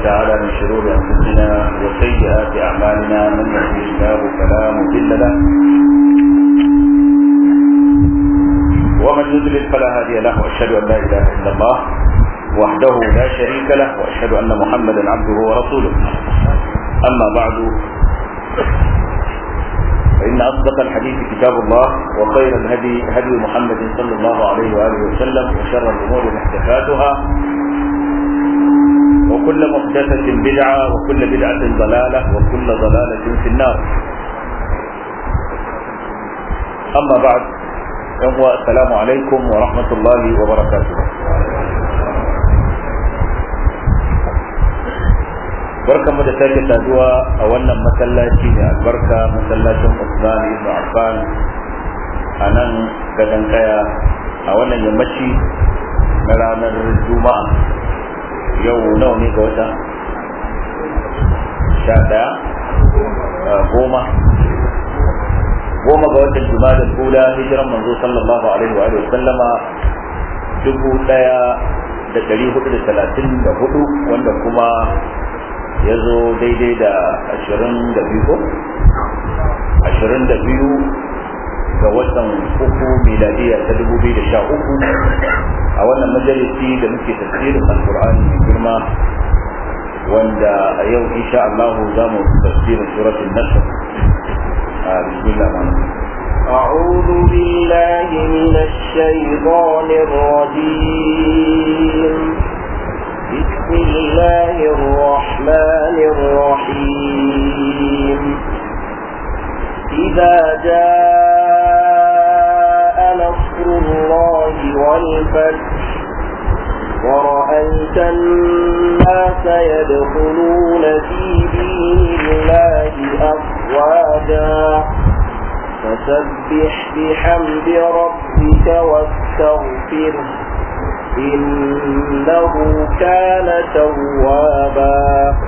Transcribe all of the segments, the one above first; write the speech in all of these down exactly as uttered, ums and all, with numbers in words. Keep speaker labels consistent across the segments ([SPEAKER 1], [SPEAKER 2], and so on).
[SPEAKER 1] تعالى من شرور أنفسنا وسيئات أعمالنا من يهده الله فلا مضل له ومن يضلل فلا هادي له وأشهد أن لا إله إلا الله وحده لا شريك له وأشهد أن محمدا عبده ورسوله. أما بعد فإن أصدق الحديث كتاب الله وخير الهدي هدي محمد صلى الله عليه وآله وسلم وشر الأمور محدثاتها وكل محدثة بدعة وكل بدعة ضلالة وكل ضلالة في النار. أما بعد السلام عليكم ورحمة الله وبركاته. barkanmu da sake saduwa a wannan masallaci ne albarka masallacin Usman ibn Affan a nan gadan kaya a wannan yammaci na ranar Juma'a. Yau nawa ne ga wata? sha ɗaya goma goma ga watan Jumada al-Ula hijiran manzo sallallahu alaihi wa sallama dubu ɗaya da ɗari hudu da talatin da hudu wanda kuma ya zo daidai da ashirin da biyu ashirin da biyu ga watan uku miladiya ta dubu biyu da sha uku a wannan majalisi da muke tafsirin alkur'ani mai girma wanda a yau insha Allah za mu tafsirin suratul nasr. bismillah.
[SPEAKER 2] أعوذ بالله من الشيطان الرجيم. بسم الله الرحمن الرحيم. إذا جاء نصر الله والفتح ورأيت الناس يدخلون في دين الله أفواجا فسبح بحمد ربك واستغفره إنه كان توابا.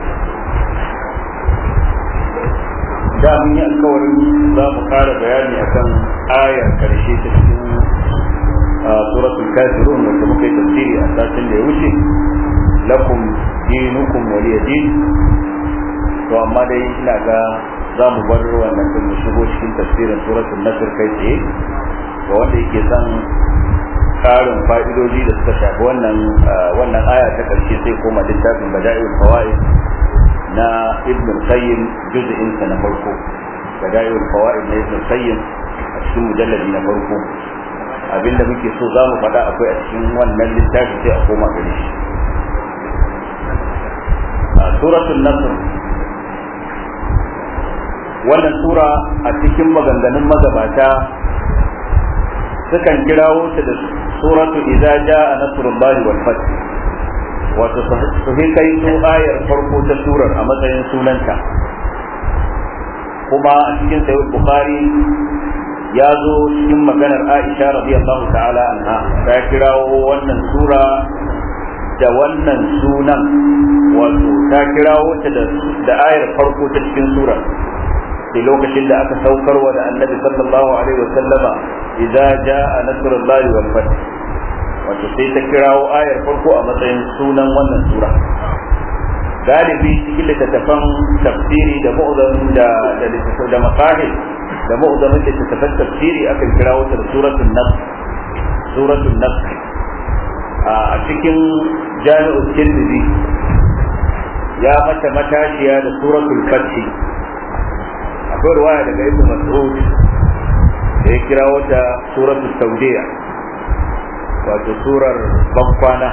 [SPEAKER 1] da mun yi alkawarin za mu fara bayani akan ayar karshe ta cikin suratul kafirun wanda muka yi tafsiri a satin da ya wuce, lakum dinukum waliya din. to amma dai ina ga za mu bar wannan din mu shigo cikin tafsirin suratul nasr kai tsaye ga wanda yake son karin fa'idoji da suka shafi wannan wannan aya ta karshe sai koma littafin Bada'iul Fawaid na Ibn Qayyim juz'in sa na farko. Bada'iul Fawaid na Ibn Qayyim a cikin mujalladi na farko. Abinda muke so zamu faɗa akwai a cikin wannan littafi sai a koma gare shi. Suratul Nasr, wannan sura a cikin maganganun magabata sukan kirawo ta da suratu idza jaa nasrullahi wal fath, wato su kai su ayar farko ta surar a matsayin sunanta. kuma a cikin sahih bukhari ya zo cikin maganar Aisha radiyallahu ta'ala anha ta kirawo wannan sura da wannan sunan, wato ta kirawo ta da ayar farko ta cikin surar da lokacin da aka saukarwa da annabi sallallahu alaihi wa sallama idza jaa nasrullahi wal fath, wato sai ta kirawo ayar farko a matsayin sunan wannan sura. galibi cikin littattafan tafsiri da mu'zam da da littattafan da mafahim da mu'zam da littattafan tafsiri akan kirawo ta suratul nasr. suratul nasr a cikin jami'ul tirmidhi ya mata matashiya da suratul fath. akwai riwaya daga ibnu mas'ud da ya kirawo ta suratul tawdiya, wato surar bankwana.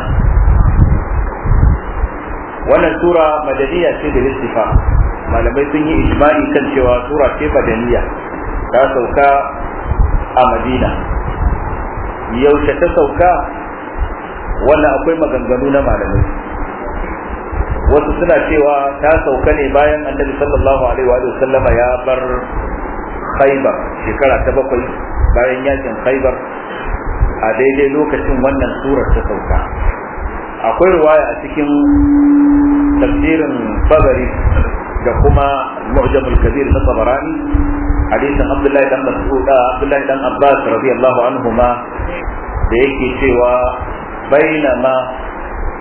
[SPEAKER 1] wannan sura madaniya ce da istifa, malamai sun yi ijma'i kan cewa sura ce madaniya, ta sauka a Madina. yaushe ta sauka wannan akwai maganganu na malamai. wasu suna cewa ta sauka ne bayan annabi sallallahu alaihi wa sallama ya bar Khaybar shekara ta bakwai bayan yakin Khaybar, a daidai lokacin wannan surar ta sauka. akwai riwaya a cikin tafsirin Tabari da kuma Mu'jamul Kabir na Tabarani, hadisin Abdullahi dan Mas'ud Abdullahi dan Abbas radiyallahu anhuma da yake cewa bainama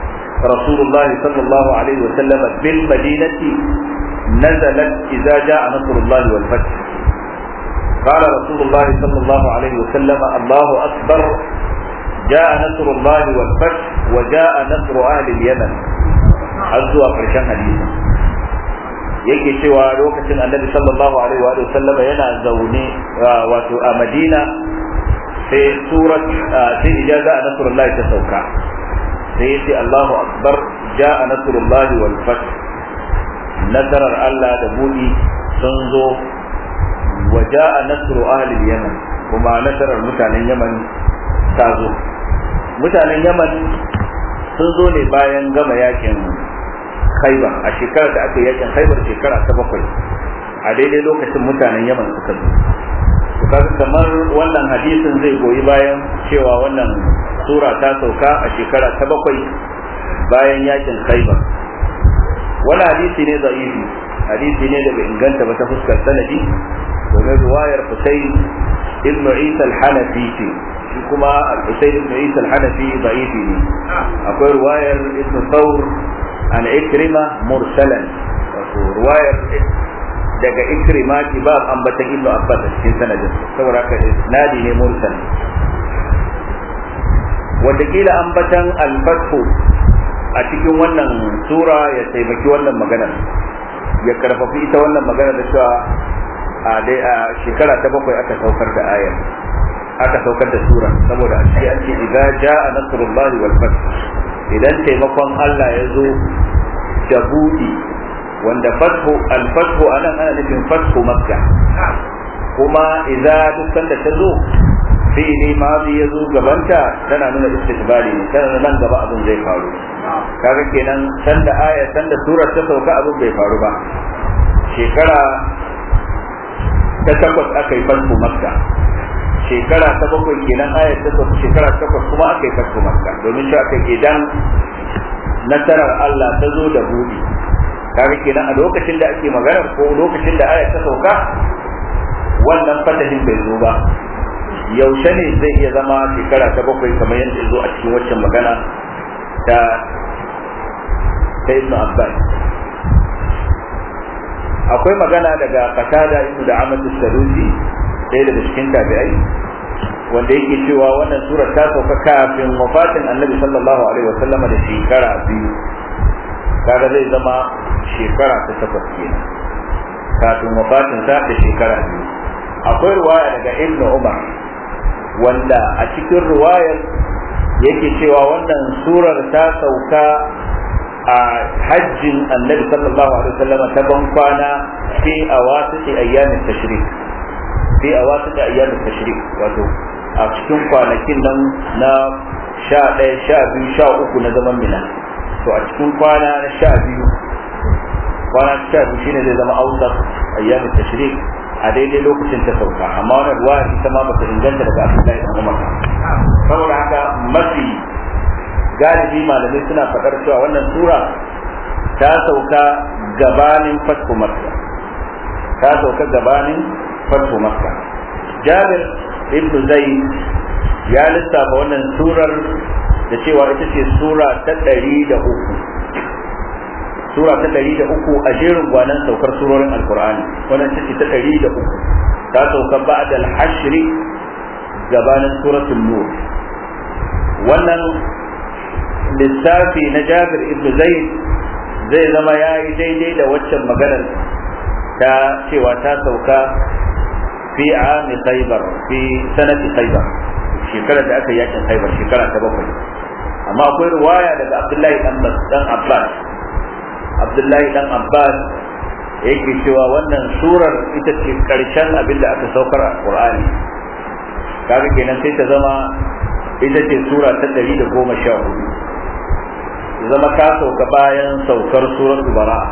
[SPEAKER 1] رسول الله صلى الله عليه وسلم بالمدينة نزلت إذا جاء نصر الله والفتح. قال رسول الله صلى الله عليه وسلم الله أكبر جاء نصر الله والفتح وجاء نصر أهل اليمن. أزوى فرشان حديث yake cewa lokacin annabi sallallahu alaihi wa sallama yana zaune wato a Madina sai surat sai ijaza nasrullahi ta sauka sai yace Allahu akbar jaa nasrullahi wal fath, nasarar Allah da buɗi sun zo, wa jaa nasru ahli yaman, kuma nasarar mutanen Yaman ta zo. Mutanen Yaman sun zo ne bayan gama yakin Khaibar, a shekarar da aka yakin Khaibar shekara ta bakwai, a daidai lokacin mutanen Yaman suka zo. To kaga kamar wannan hadisin zai goyi bayan cewa wannan sura ta sauka a shekara ta bakwai bayan yakin Khaibar. Wannan hadisi ne da'ifi, hadisi ne da bai inganta ba ta fuskar sanadi, domin riwayar Husayn ibn Isa al-Hanafi ce, shi kuma Husayn ibn Isa al-Hanafi da'ifi ne. Akwai riwayar Ibn Thawr an Ikrima mursalan, wato riwayar daga Ikrima ki ba ambatan Ibn Abbas a cikin sanadin, saboda haka isnadi ne mursal. Wanda kila ambatan al-Fathu a cikin wannan sura ya taimaki wannan maganar, ya karfafi ita wannan maganar da cewa a dai a shekara ta bakwai aka saukar da ayar, aka saukar da sura, saboda a cikin an ce idza jaa nasrullahi wal fath, idan taimakon Allah ya zo da buɗi, wanda fathu al-fathu anan ana nufin fathu makka, kuma idza dukkan da ta zo fi'li madi ya zo gabanta tana nuna istiqbali ne, tana nan gaba abin zai faru. Kaga kenan sanda aya sanda surar ta sauka abin bai faru ba, shekara ta takwas aka yi fathu makka, shekara ta bakwai kenan ayat ta sauka shekara ta takwas kuma aka yi fathu makka, domin shi aka idan nasarar Allah ta zo da buɗi. Kaga kenan a lokacin da ake magana ko lokacin da ayat ta sauka wannan fatahin bai zo ba, yaushe ne zai iya zama shekara ta bakwai kamar yadda ya zo a cikin waccan magana ta ta Ibn Abbas. Akwai magana daga Qatada ibn Da'amat as-Sadusi, ɗaya daga cikin tabi'ai, wanda yake cewa wannan surar ta sauka kafin wafatin Annabi sallallahu alaihi wasallam da shekara biyu, kaga zai zama shekara ta takwas kenan kafin wafatin sa da shekara biyu. Akwai riwaya daga Ibn Umar wanda a cikin riwayar yake cewa wannan surar ta sauka a hajjin Annabi sallallahu alaihi wasallam ta ban kwana fi awasiti ayyamin tashrik, fi awasiti ayyamin tashrik, wato a cikin kwanakin nan na sha ɗaya sha biyu sha uku na zaman Mina. To a cikin kwana na sha biyu kwana sha biyu shine zai zama ausat ayyamin tashrik, a daidai lokacin ta sauka. Amma wannan ruwa ita ma bata inganta daga Abdullahi ibn Umar. Saboda haka mafi galibi malamai suna faɗar cewa wannan sura ta sauka gabanin fathu Makka, ta sauka gabanin fathu Makka. Jabir ibn Zayd ya lissafa wannan surar da cewa ita ce sura ta ɗari da uku, sura ta ɗari da uku a jerin gwanan saukar surorin Alkur'ani. Wannan ita ce ta ɗari da uku, ta sauka ba'da al-hashri gabanin suratul Nur. Wannan lissafi na Jabir ibn Zayd zai zama yayi daidai da waccan maganar ta cewa ta sauka fi ami Khaybar, fi sanati Khaybar, shekarar da aka yi yakin Khaybar, shekara ta bakwai. Amma akwai riwaya daga Abdullahi dan Abbas, Abdullahi dan Abbas yake cewa wannan surar ita ce karshen abin da aka saukar a Qur'ani. Kaga kenan sai ta zama ita ce sura ta ɗari da goma sha hudu, zama ta sauka bayan saukar surar Bara'a,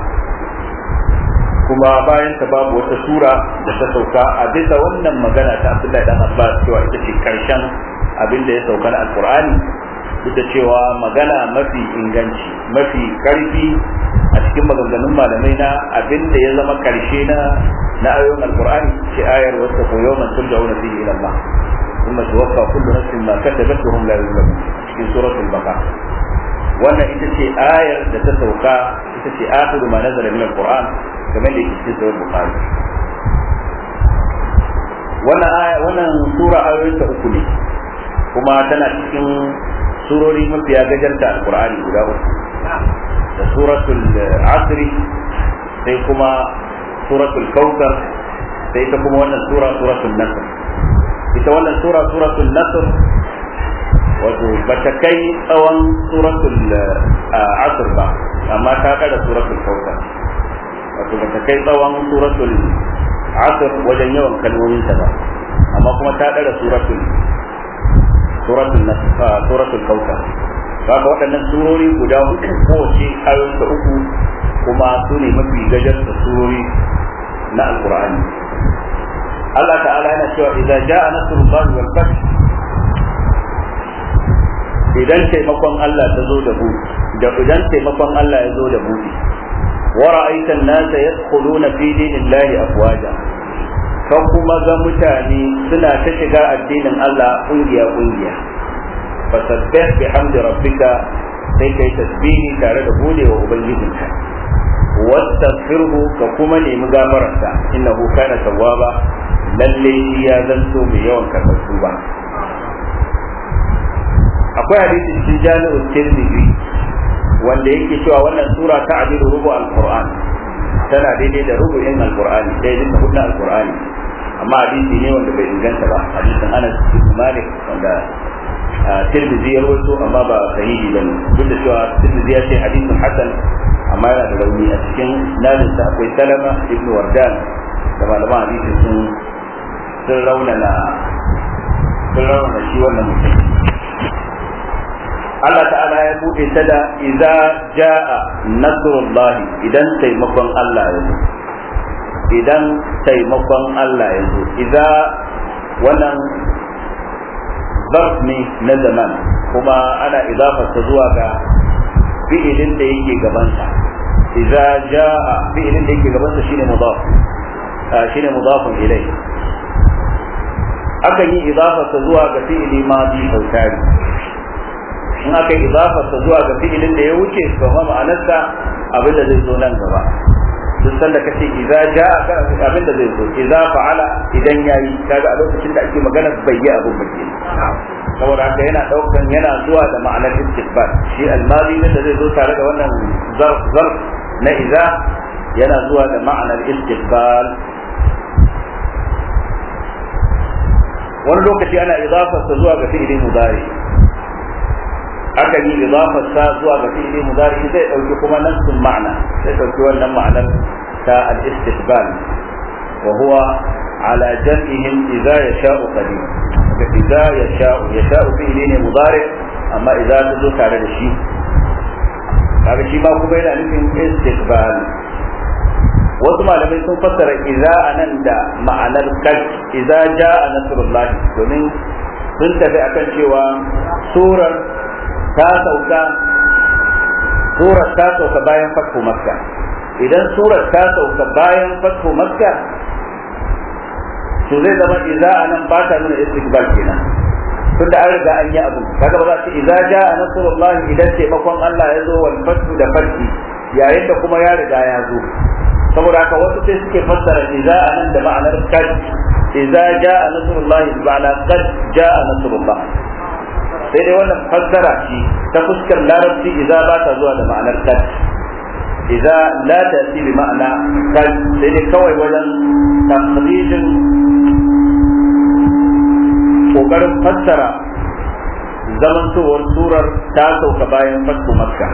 [SPEAKER 1] kuma bayan ta babu wata sura da ta sauka a bisa wannan magana ta Abdullahi dan Abbas cewa ita ce karshen abin da ya sauka na Alqur'ani, duk da cewa magana mafi inganci mafi karfi a cikin maganganun malamai na abin da ya zama karshe na na ayoyin Alqur'ani ce ayar wasta ko yawman turja'una fihi ila Allah thumma tuwaffa kullu nafsin ma kasabat wa hum la yuzlamun, cikin suratul Baqara. wannan ita ce ayar da ta sauka ita ce akhiru ma nazala min alquran kamar da yake cikin sahih bukhari. wannan aya wannan sura ayoyin ta uku ne kuma tana cikin surori mafiya gajarta alqur'ani guda uku da suratul asr sai kuma suratul kautsar sai ta kuma wannan sura suratul nasr. ita wannan sura suratul nasr wato bata kai tsawon suratul asr ba amma ta kada suratul kautsar wato bata kai tsawon suratul asr wajen yawan kalmomin ta ba amma kuma ta kada suratul suratul nasr suratul kautsar. haka waɗannan surori guda uku kowace ayoyin ta uku kuma su ne mafi gajarta surori na alqur'ani. Allah ta'ala yana cewa idza jaa nasrullahi wal fath, idan taimakon Allah ta zo da buɗi da idan taimakon Allah ya zo da buɗi wa ra'aita an-nasa yadkhuluna fi dinillahi afwaja, kan kuma ga mutane suna ta shiga addinin Allah kungiya kungiya, fasabbih bihamdi rabbika, sai kai tasbihi tare da gode wa ubangijinka, wastaghfirhu ka kuma nemi gafararsa, innahu kana tawwaba, lalle ya zanto mai yawan karɓar tuba. akwai hadisi cikin jami'ul tirmidhi wanda yake cewa wannan sura ta adilu rubu al-qur'an, tana daidai da rubu'in al-qur'ani, daidai da hudna al-qur'ani, amma hadisi ne wanda bai inganta ba, hadisin Anas bin Malik wanda tirmidhi ya rawaito amma ba sahihi bane, duk da cewa tirmidhi ya ce hadisin hasan amma yana da rauni. a cikin nanin sa akwai Salama ibn Wardan da malaman hadisi sun sun raunana sun raunana shi wannan mutum. Allah ta'ala ya buɗe ta da idza jaa nasrullah, idan taimakon Allah ya zo, idan taimakon Allah ya zo. idza wannan zarf ne na zaman kuma ana idafarsa zuwa ga fi'ilin da yake gabansa. idza jaa fi'ilin da yake gabansa shine mudaf shine mudafun ilai. akan yi idafarsa zuwa ga fi'ili madi sautari, in aka yi idafarsa zuwa ga fi'ilin da ya wuce to ma ma'anarsa abin da zai zo nan gaba. duk sanda kace idza jaa kana abin da zai zo, idza fa'ala idan yayi, kaga a lokacin da ake magana bai yi abin ba ke. saboda haka yana daukan yana zuwa da ma'anar istiqbal. shi al-madi da zai zo tare da wannan zarf zarf na idza yana zuwa da ma'anar istiqbal. wani lokaci ana idafarsa zuwa ga fi'ili mudari, aka yi idafarsa zuwa ga fi'ili mudari zai dauki kuma nafsun ma'ana, zai dauki wannan ma'anar ta al-istiqbal wa huwa ala jam'ihim idza yasha'u qadim. ga idza yasha'u yasha'u fi'ili ne mudari amma idza ta zo tare da shi kaga shi ma kuma yana nufin istiqbal. wasu malamai sun fassara idza anan da ma'anar kad, idza jaa nasrullah, domin sun tafi akan cewa surar ta sauka surar ta sauka bayan fathu makka. idan surar ta sauka bayan fathu makka to zai zama idza anan ba ta nuna istiqbal kenan, tunda an riga an yi abu. kaga ba za ta idza jaa nasrullah idan taimakon Allah ya zo wal fathu da fathi, yayin da kuma ya riga ya zo. saboda haka wasu sai suke fassara idza anan da ma'anar kad, idza jaa nasrullah bi ma'ana qad jaa nasrullah. sai dai wannan fassara ce ta fuskar larabci idza ba ta zuwa da ma'anar kad, idza la ta'ti bi ma'ana kad, sai dai kawai wajen tafsirin kokarin fassara zamantowar surar ta sauka bayan fathu makka.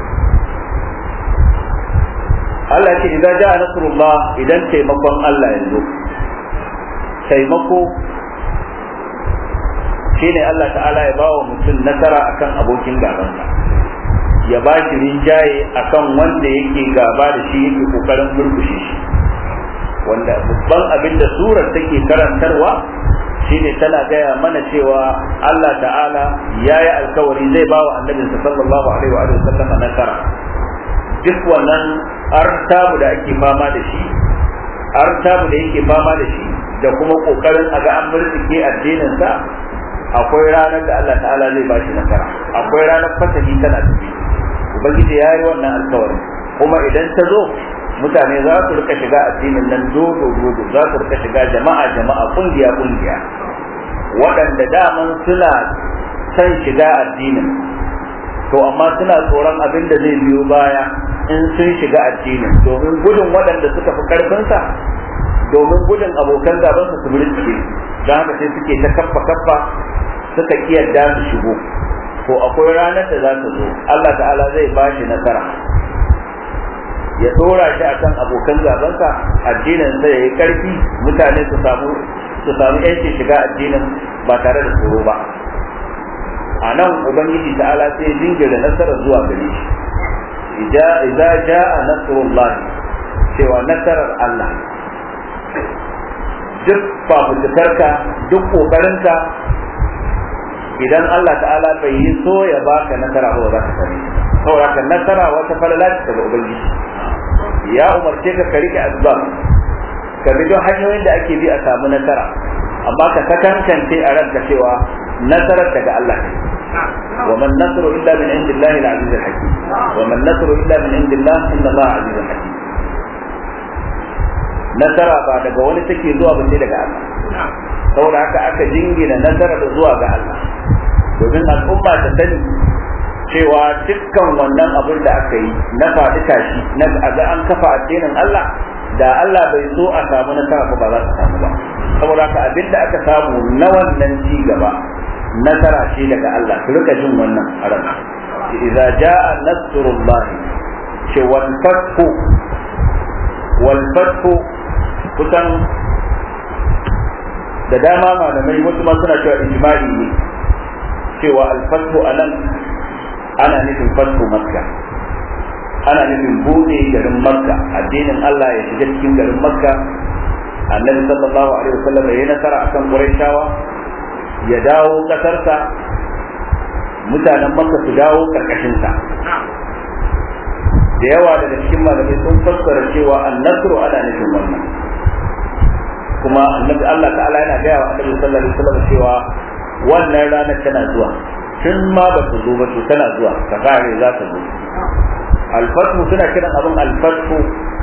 [SPEAKER 1] Allah ce idan ja nasrullah, idan taimakon Allah ya zo. taimako shine Allah ta'ala ya bawa mutum nasara akan abokin gabansa, ya ba shi rinjaye akan wanda yake gaba da shi, yake kokarin murkushe shi. wanda babban abin da surar take karantarwa shine tana gaya mana cewa Allah ta'ala ya yi alkawari zai bawa annabinsa sallallahu alaihi wa sallam nasara. duk wannan artabu da ake fama da shi artabu da yake fama da shi da kuma kokarin a ga an murtsike addinin sa, akwai ranar da Allah ta'ala zai ba shi nasara, akwai ranar fatahi tana tafi. ubangiji ya yi wannan alkawari kuma idan ta zo mutane za su rika shiga addinin nan dodo dodo za su rika shiga jama'a jama'a kungiya kungiya waɗanda daman suna son shiga addinin to amma suna tsoron abin da zai biyo baya in sun shiga addinin domin gudun waɗanda suka fi karfinsa domin gudun abokan gaban su su mulki don haka sai suke ta kaffa kaffa suka kiyarda su shigo to akwai ranar da za ta zo Allah ta'ala zai ba shi nasara ya dora shi akan abokan gabansa addinin sai yayi karfi mutane su samu su samu yanci shiga addinin ba tare da tsoro ba a nan ubangiji ta'ala sai jingira nasara zuwa gare shi idza jaa nasrullah cewa nasarar Allah duk fafutukarka duk kokarinka idan Allah ta'ala bai yi so ya baka nasara ba za ka sani saboda nasara wata falala ce daga ubangiji ya umarce ka ka rike asbab ka bi don hanyoyin da ake bi a samu nasara amma ka sakankance a ranka cewa nasarar daga Allah ne wa man nasru illa min indillahi al-aziz al-hakim wa man nasru illa min indillah inna Allah azizun hakim nasara ba daga wani take zuwa ba sai daga Allah saboda haka aka jingina nasara da zuwa ga Allah domin al'umma ta sani cewa dukkan wannan abin da aka yi na faɗi tashi na ga an kafa addinin Allah da Allah bai so a samu nasara ba za ta samu ba saboda haka abin da aka samu na wannan ci gaba nasara ce daga Allah ku rika jin wannan a ran idza jaa nasrullah ce wal fathu wal fathu kusan da dama malamai wasu ma suna cewa ijma'i ne cewa al fathu anan ana nufin fathu makka ana nufin bude garin makka addinin Allah ya shiga cikin garin makka annabi sallallahu alaihi wasallam ya yi nasara akan quraishawa ya dawo kasarsa mutanen makka su dawo karkashin sa da yawa daga cikin malamai sun fassara cewa an-nasru ana nufin wannan kuma annabi Allah ta'ala yana gaya wa annabi sallallahu alaihi wasallam cewa wannan ranar tana zuwa tun ma ba su zo ba to tana zuwa ka kare za ta zo alfatu suna kiran abin alfatu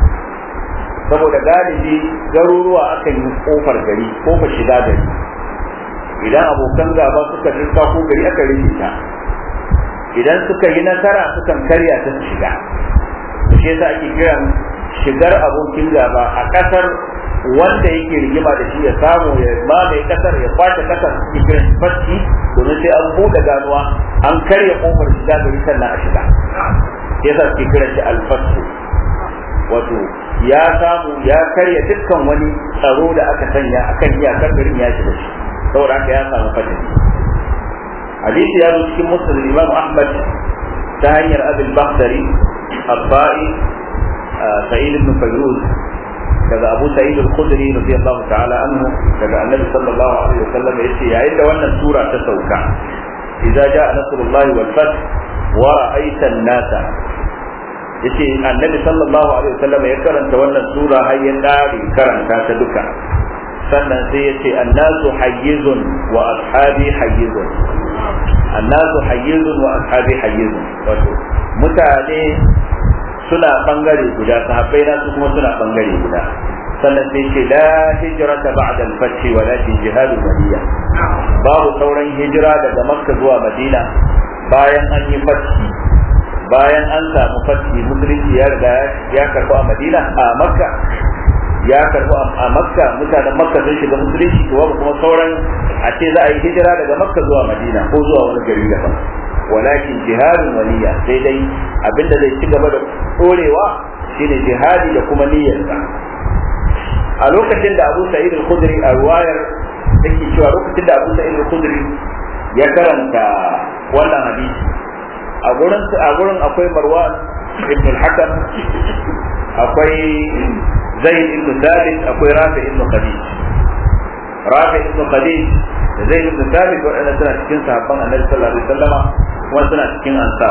[SPEAKER 1] saboda galibi garuruwa akan yi kofar gari kofar shiga gari idan abokan gaba suka rinka ko gari aka rike ta idan suka yi nasara sukan karya ta su shiga shi yasa ake kiran shigar abokin gaba a kasar wanda yake rigima da shi ya samu ya mamaye kasar ya kwace kasar su kiran shi fasti domin sai an buɗe ganuwa an karya kofar shiga gari sannan a shiga yasa suke kiran shi alfatu wato ya samu ya karya dukkan wani tsaro da aka sanya akan iyakar garin ya shiga shi saboda haka ya samu fatih hadisi ya zo cikin musnad Imam Ahmad ta hanyar Abul Bakhtari Abba'i Sa'id ibn Fayruz daga Abu Sa'id al-Khudri radiyallahu ta'ala anhu daga Annabi sallallahu alaihi wasallam yace yayin da wannan sura ta sauka idza jaa nasrullahi wal fath wa ra'aita an-nasa yace Annabi sallallahu alaihi wasallam ya karanta wannan sura har ya dare karanta ta duka sannan sai yace annasu hayyizun wa ashabi hayyizun annasu hayyizun wa ashabi hayyizun wato mutane suna bangare guda sahabbai na su kuma suna bangare guda sannan sai ce la hijrata ba'da al-fath walakin jihadun nabiyya babu sauran hijira daga makka zuwa madina bayan an yi fathi bayan an samu fathi musulunci ya riga ya karbu a madina a makka ya karbu a makka mutanen makka sun shiga musulunci to babu kuma sauran a ce za a yi hijira daga makka zuwa madina ko zuwa wani gari daban walakin jihadun waliya sai dai abinda zai ci gaba da dorewa shine jihadi da kuma niyyarsa a lokacin da Abu Sa'id al-Khudri a ruwayar yake cewa lokacin da Abu Sa'id al-Khudri ya karanta wannan hadisi a gurin a gurin akwai Marwan ibn al-Hakam akwai Zaid ibn Thabit akwai Rafi ibn Khadij Rafi ibn Khadij da Zaid ibn Thabit waɗanda suna cikin sahabban Annabi sallallahu alaihi wasallam kuma suna cikin ansar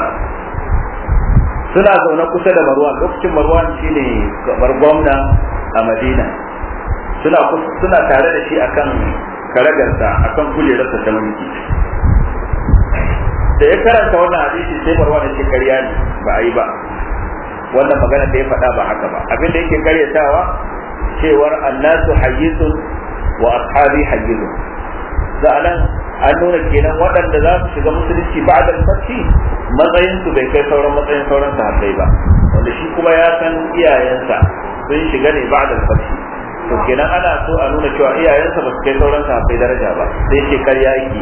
[SPEAKER 1] suna zaune kusa da Marwan lokacin Marwan shine kamar gwamna a Madina suna suna tare da shi akan karagarsa akan kujerarsa ta mulki da ya karanta wannan hadisi sai Marwan ya ce ƙarya ne ba a yi ba wannan magana da ya faɗa ba haka ba abin da yake karyatawa cewar annasu hayyizun wa ashabi hayyizun za'anan an nuna kenan waɗanda za su shiga musulunci ba'da al-fathi matsayin su bai kai sauran matsayin sauran sahabbai ba wanda shi kuma ya san iyayensa sun shiga ne ba'da al-fathi to kenan ana so a nuna cewa iyayensa ba su kai sauran sahabbai daraja ba sai ce karya yake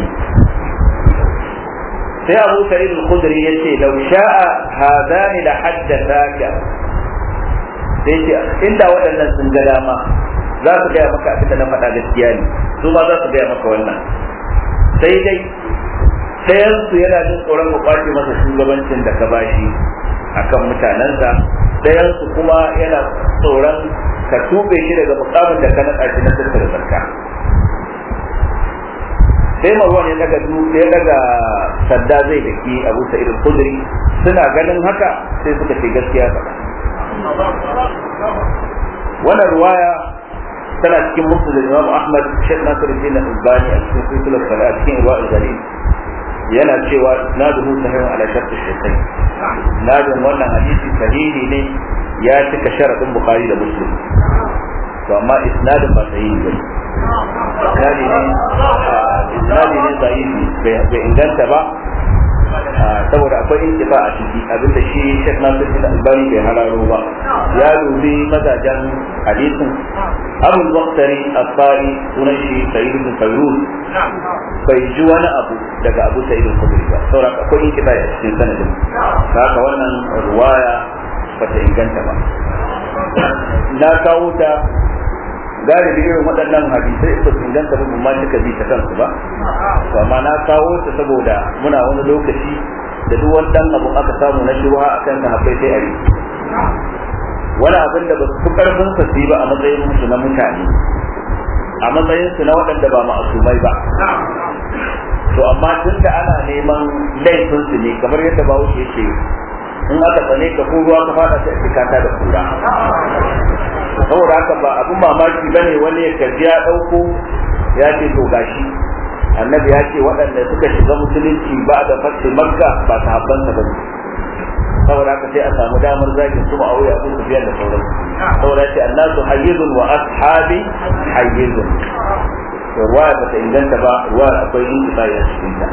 [SPEAKER 1] sai Abu Sa'id al-Khudri yace law sha'a hadani la haddathaka sai ce inda waɗannan sun ga dama za su gaya maka abin da na faɗa gaskiya ne su ma za su gaya maka wannan sai dai ɗayan su yana jin tsoron ka kwace masa shugabancin da ka bashi akan mutanensa ɗayan su kuma yana tsoron ka tube shi daga mukamin da ka naɗa shi na tattara zakka sai Marwan ya daga ya daga sadda zai daki Abu Sa'id al-Khudri suna ganin haka sai suka ce gaskiya ba wannan ruwaya tana cikin musnad Imam Ahmad Sheikh Nasiruddin Al-Albani a cikin silsilar salat cikin Irwa'ul Ghalil yana cewa isnaduhu sahihun ala shart ash-shaykhain isnadun wannan hadisi sahihi ne ya cika sharadin Bukhari da Muslim to amma isnadun ba sahihi ba isnadi ne isnadi ne sahihi bai inganta ba saboda akwai intifa a ciki abinda shi Sheikh Nasiruddin Al-Albani bai hararo ba ya dubi mazajen hadisin Abu al-Waqtari al-Qari sunan shi Sayyid ibn Fayruz bai ji wani abu daga Abu Sa'id al-Khudri ba saboda akwai intifa a cikin sanadin haka wannan ruwaya ba ta inganta ba na kawo ta galibi irin waɗannan hadisai ba su inganta ba ma suka bi ta kansu ba to amma na kawo ta saboda muna wani lokaci da duk wani dan abu aka samu na shubha akan sa hakai sai ari wani abin da ba su karfin sa su ba a matsayin su na mutane a matsayin su na waɗanda ba ma'asumai ba to amma tun da ana neman laifin su ne kamar yadda bawo yake in aka tsane ka ko ruwa ka fada sai ka kata da kura saboda haka ba abun mamaki bane wani ya karbi ya dauko ya ce to gashi annabi ya ce waɗanda suka shiga musulunci ba da fatin makka ba sahabban sa bane saboda haka sai a samu damar zaki su ba auya su biyan da sauran saboda ce annasu hayyizun wa ashabi hayyizun ruwa ba ta inganta ba ruwa akwai intibai a cikin ta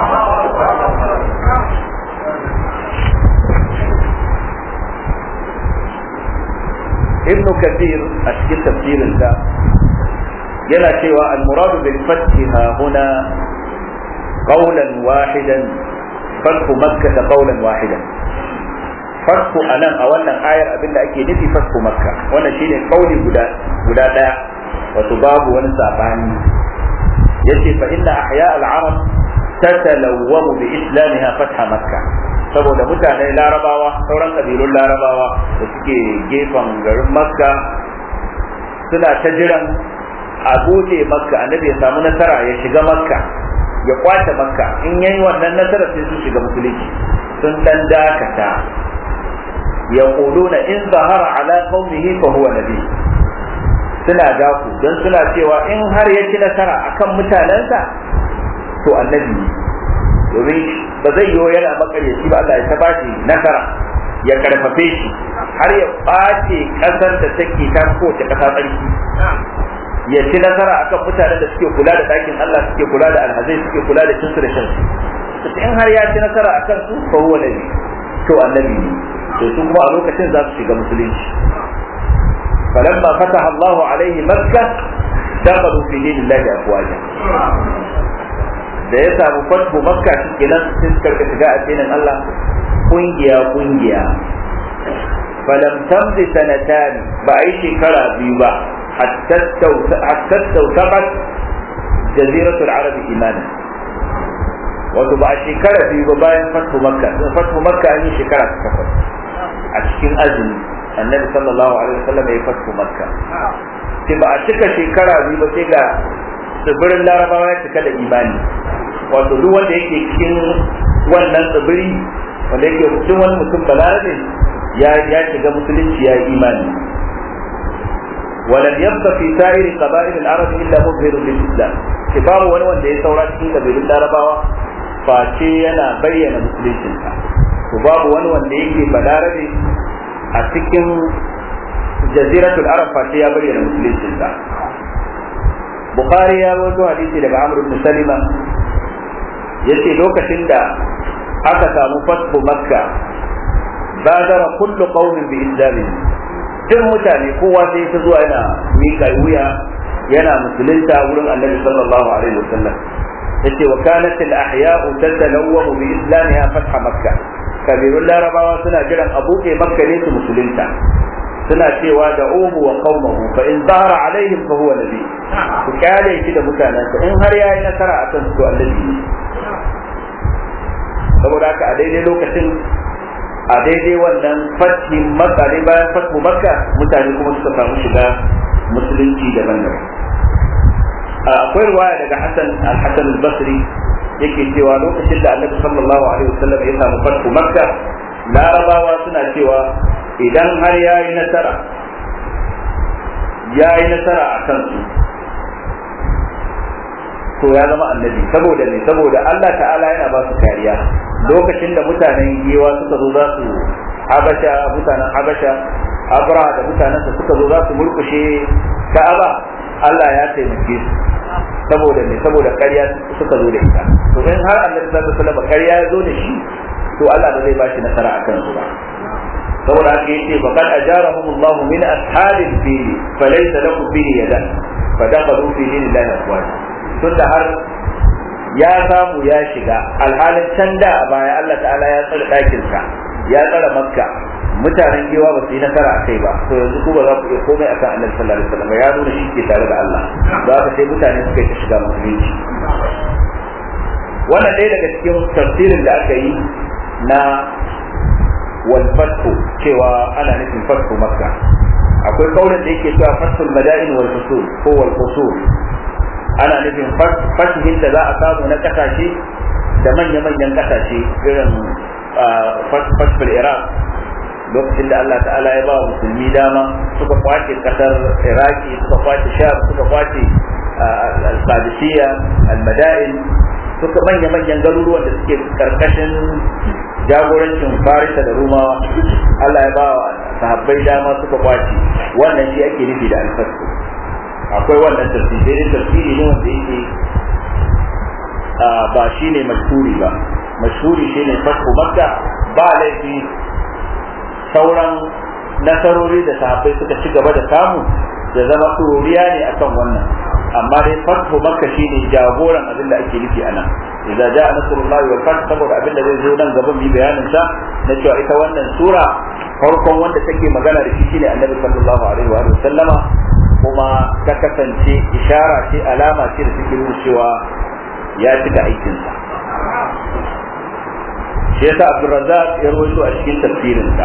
[SPEAKER 1] ابن كثير أشكي تفسير الله يلا شيء المراد بالفتح ها هنا قولا واحدا فتح مكة قولا واحدا فتح أنا أولا آية أبن أكيد في فتح مكة وانا شيء قولي بدا بدا دا وتباب ونساباني يشي فإن أحياء العرب تتلوم بإسلامها فتح مكة saboda mutanen larabawa sauran kabilun larabawa da suke gefen garin makka suna ta jiran a bude makka annabi ya samu nasara ya shiga makka ya kwace makka in yayi wannan nasara sai su shiga musulunci sun dan dakata ya quluna in zahara ala qaumihi fa huwa nabi suna daku dan suna cewa in har ya ci nasara akan mutanensa to annabi domin ba zai yi yana makaryaci ba Allah ya ta bashi nasara ya karfafe shi har ya ɓace ƙasar da take ta kowace ƙasa tsarki ya ci nasara akan mutanen da suke kula da ɗakin Allah suke kula da alhazai suke kula da cinsu da shansu in har ya ci nasara akan su fa huwa nabi to annabi ne to su kuma a lokacin za su shiga musulunci falamma fataha Allah alaihi makka dakhalu fi dinillahi afwaja da ya samu fathu makka kenan sai suka shiga addinin Allah kungiya kungiya falam tamdi sanatan ba ai shekara biyu ba hatta hatta tawtaqat jaziratul arab imanan wato ba a shekara biyu ba bayan fathu makka fathu makka an yi shekara takwas a cikin azumi annabi sallallahu alaihi wasallam ya fathu makka sai ba a cika shekara biyu ba sai ga tsibirin larabawa ya cika da imani wato duk wanda yake cikin wannan tsibiri wanda yake cikin wani mutum balarabe ya ya shiga musulunci ya yi imani ولم يبقى في سائر قبائل العرب الا مظهر للاسلام كبار wani wanda ya saura cikin kabilun larabawa face yana bayyana musuluncinsa to babu wani wanda yake balarabe a cikin jaziratul arab fa ya bayyana musuluncin sa. Bukhari ya rawaito hadisi daga Amr ibn Salima yace lokacin da aka samu fathu Makka badara kullu qaumin bi islamin, duk mutane kowa sai ta zuwa yana mika wuya yana musulunta wurin Annabi sallallahu alaihi wasallam. yace wa kanat al ahya'u tatalawwamu bi islamiha fatha Makka, kabirul larabawa suna jiran abuke Makka ne su musulunta, suna cewa da uhu wa qaumahu fa in zahara alaihim fa huwa nabi, ku kyale shi da mutanansa in har yayi nasara akan su annabi. saboda haka a daidai lokacin a daidai wannan fathi Makka ne bayan fathu Makka mutane kuma suka samu shiga musulunci daban-daban. akwai riwaya daga Hassan al-Hasan al-Basri yake cewa lokacin da Annabi sallallahu alaihi wasallam ya samu fathu Makka, larabawa suna cewa idan har yayi nasara yayi nasara a kansu to ya zama annabi. saboda ne saboda Allah ta'ala yana ba su kariya. lokacin da mutanen giwa suka zo za su Habasha mutanen Habasha Abraha da mutanensa suka zo za su murkushe Ka'aba, Allah ya taimake su saboda ne saboda kariya suka zo da ita. to in har Annabi sallallahu alaihi wasallam kariya ya zo da shi to Allah ba zai ba shi nasara akan su ba. saboda haka yace faqad ajarahum Allah min ashabil fil falaysa lakum bihi yadan fadakhalu fi dinillahi afwaj. tunda har ya samu ya shiga alhalin can da baya Allah ta'ala ya tsare dakin sa ya tsare Makka, mutanen giwa ba su yi nasara akai ba, to yanzu ku ba za ku iya komai akan Annabi sallallahu alaihi wasallam. ya nuna shi ke tare da Allah, za ka sai mutane suka yi shiga musulunci. wannan ɗaya daga cikin tafsirin da aka yi na wal fathu cewa ana nufin fathu Makka. akwai kaulin da yake cewa fathul madain wal fusul ko wal fusul ana nufin fatihin da za a samu na kasashe da manya-manyan kasashe irin fathul Iraq, lokacin da Allah ta'ala ya ba musulmi dama suka kwace kasar Iraki, suka kwace Sham, suka kwace al-Qadisiyya, al-Madain, suka manya-manyan garuruwan da suke karkashin jagorancin Farisa da Rumawa. Allah ya ba sahabbai dama suka kwace. wannan shi ake nufi da al-fathu. akwai wannan tafsiri tafsiri ne wanda yake ba shi ne mashhuri ba. mashhuri shi ne fathu Makka. ba laifi sauran nasarori da sahabbai suka ci gaba da samu da zama tururiya ne akan wannan, amma dai fathu Makka shi ne jagoran abin da ake nufi anan. idza jaa nasrullahi wal fath, saboda abin da zai zo nan gaban mu bayanin sa na cewa ita wannan sura farkon wanda take magana da shi shine Annabi sallallahu alaihi wa sallama, kuma ta kasance ishara ce, alama ce da take nuna cewa ya cika aikinsa. shi yasa Abdul Razzaq ya rawaito a cikin tafsirinsa.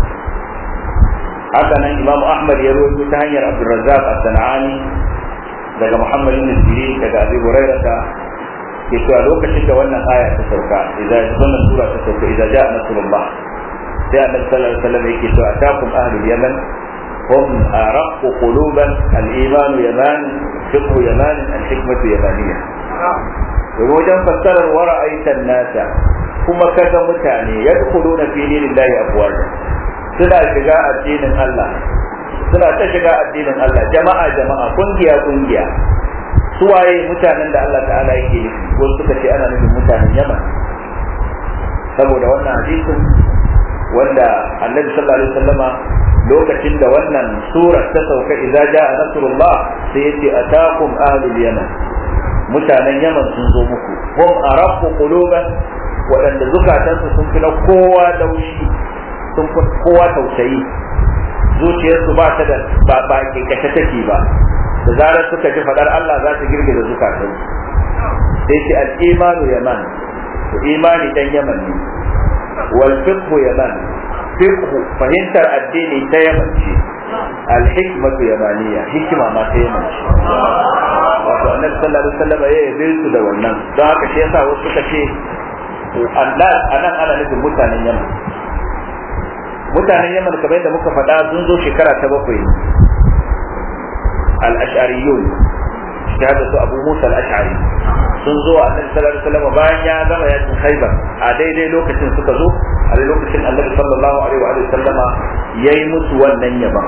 [SPEAKER 1] haka nan Imam Ahmad ya rawaito ta hanyar Abdul Razzaq as-San'ani daga Muhammad ibn Sirin daga Abi Hurairah ke cewa lokacin da wannan aya ta sauka, idan wannan sura ta sauka, idan ja'a nasrullah, sai Annabi sallallahu alaihi wasallam yake cewa atakum ahlul yaman هم أرق قلوبا، الإيمان يمان، فقه يمان، الحكمة يمانية. وجن فسر ورأيت الناس كما كذا متعني يدخلون في دين الله أفواجا. سنا شجاع الدين الله، سنا تشجاع الدين الله، جماعة جماعة، كنجيا كنجيا. سواء متعني عند الله تعالى يكي وسكت أنا من متعني يمن. saboda wannan hadisin wanda Annabi sallallahu alaihi wasallama lokacin da wannan surar ta sauka idza jaa nasrullah sai yace atakum ahlul yaman, mutanen yaman sun zo muku. hum araqu quluban, wadanda zukatansu sun fi na kowa laushi, sun fi kowa tausayi, zuciyarsu ba ta da ba ba ke kashe take ba, da zarar suka ji fadar Allah za ta girgiza zukatansu. sai ce al-imanu yaman, to imani dan yaman ne. wal fiqhu yaman, fiqhu fahimtar addini ta yaman ce. al-hikmatu yamaniya, hikima ma ta yaman ce. wato Annabi sallallahu alaihi wasallam ya yabe su da wannan, don haka shi yasa wasu suka ce Allah anan ana nufin mutanen yaman. mutanen yaman kamar yadda muka faɗa sun zo shekara ta bakwai. al-ash'ariyun, shahada su Abu Musa al-Ash'ari sun zo a Annabi sallallahu alaihi wasallam bayan ya gama yakin Khaibar, a daidai lokacin suka zo a lokacin Annabi sallallahu alaihi wa sallama yayi musu wannan yaban.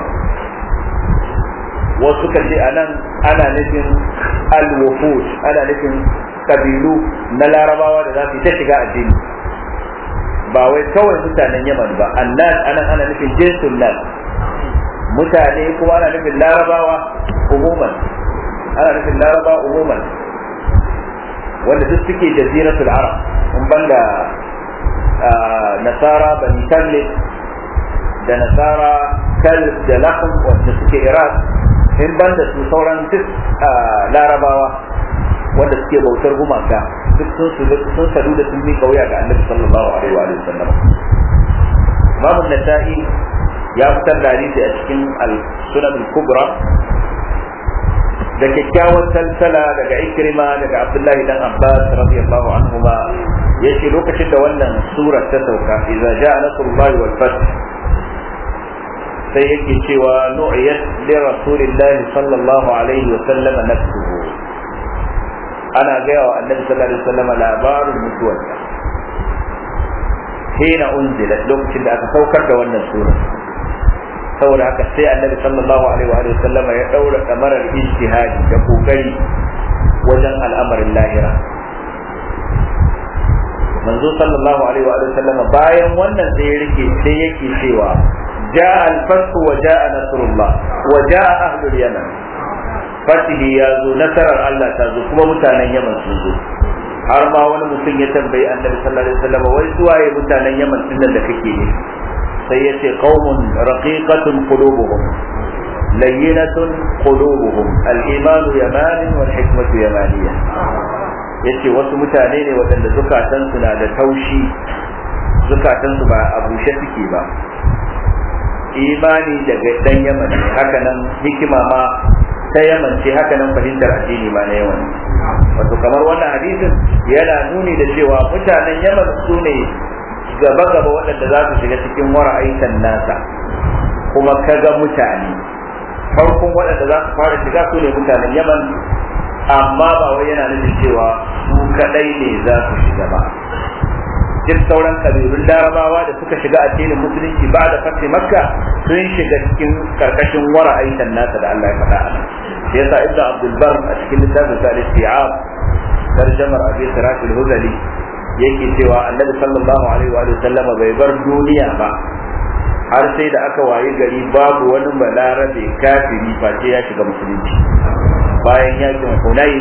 [SPEAKER 1] wasu suka ce anan ana nufin al-wufud, ana nufin kabilu na larabawa da za su ta shiga addini, ba wai kawai mutanen Yaman ba. annas anan ana nufin jinsun nas, mutane kuma ana nufin larabawa umuman, ana nufin larabawa umuman wanda duk suke jaziratul arab, in banda nasara bani talib da nasara kalb da lakum wanda suke iraq, in banda su sauran duk larabawa wanda suke bautar gumaka duk sun sadu da sun miƙa wuya ga Annabi sallallahu alaihi wa sallam. Imam Nasa'i ya fitar da hadisi a cikin al-Sunan al-Kubra da kyakkyawar salsala daga Ikrima daga Abdullahi dan Abbas radiyallahu anhuma, yace lokacin da wannan sura ta sauka, idza ja'a nasrullahi wal fath, sai yake cewa nu'iyat li rasulillahi sallallahu alaihi wa sallam nafsuhu, ana gaya wa annabi sallallahu alaihi wa sallam labarin mutuwarsa hina unzila, lokacin da aka saukar da wannan sura. saboda haka sai annabi sallallahu alaihi wa sallam ya daura kamarar ijtihadi da kokari wajen al'amarin lahira. manzo sallallahu alaihi wa sallam bayan wannan sai yake sai yake cewa جاء الفتح وجاء نصر الله وجاء أهل اليمن. فتح يازو نصر الله تازو كما متانا يمن سنزو. har ma wani mutum ya tambayi annabi sallallahu alaihi wasallam wai suwaye mutanen Yaman din da kake ne, sai yace qaumun raqiqatun qulubuhum layyinatun qulubuhum al-iman yaman wal hikmatu yamaniyya. yace wasu mutane ne waɗanda zukatan su na da taushi, zukatan su ba a bushe suke ba, imani daga dan Yaman, haka nan hikima ma ta Yaman ce, haka nan fahimtar addini ma na Yaman. Wato kamar wannan hadisin yana nuni da cewa mutanen Yaman su ne gaba gaba waɗanda za su shiga cikin wara'aitan nasa, kuma kaga mutane farkon waɗanda za su fara shiga su ne mutanen Yaman, amma ba wai yana nufin cewa su kadai ne za su shiga ba. duk sauran kabilun larabawa da suka shiga addinin musulunci ba da fatih makka sun shiga cikin karkashin wara'aitan nasa da Allah ya faɗa a nan. shi yasa ibnu abdul bar a cikin littafin sa al-isti'ab tarjamar abi sirat al-hudali yake cewa annabi sallallahu alaihi wa sallama bai bar duniya ba har sai da aka waye gari babu wani balarabe kafiri face ya shiga musulunci. bayan yakin Hunayn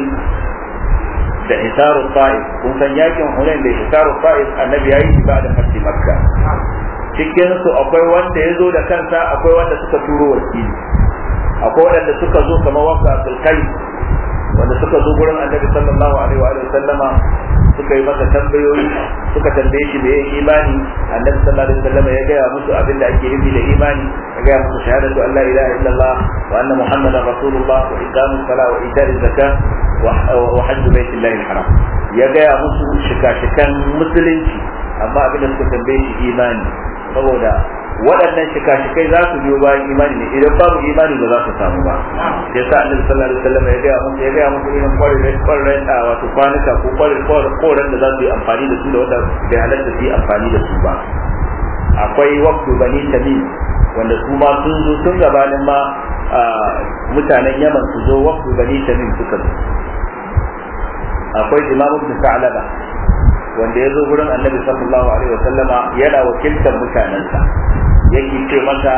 [SPEAKER 1] da isaru ta'if, kun san yakin Hunayn da isaru ta'if annabi yayi shi ba da fatih makka. cikin su akwai wanda ya zo da kansa, akwai wanda suka turo wakili, akwai wanda suka zo kamar waka sulkai wanda suka zo gurin annabi sallallahu alaihi wa sallama suka yi masa tambayoyi, suka tambaye shi me imani. annabi sallallahu alaihi wa sallama ya gaya musu abin da ake nufi da imani, ya gaya musu shahadatu an la ilaha illallah wa anna muhammadan rasulullah wa iqamus salat wa ita'iz zakat wa hajj baitillahi al-haram. ya gaya musu shika-shikan musulunci, amma abin da suka tambaye shi imani, saboda waɗannan shika-shikai za su biyo bayan imani ne, idan babu imani ba za su samu ba. sai sa annabi sallallahu alaihi wasallam ya gaya musu ya gaya musu irin kwarin kwarin a wato kwanuka ko kwarin koran da za su yi amfani da su da wanda bai halatta su yi amfani da su ba. akwai waqtu bani tamim wanda su ma sun zo tun gabanin ma mutanen Yaman su zo, waqtu bani tamim suka zo. akwai imam ibn Sa'laba wanda ya zo gurin annabi sallallahu alaihi wasallama yana wakiltar mutanensa, yake ce masa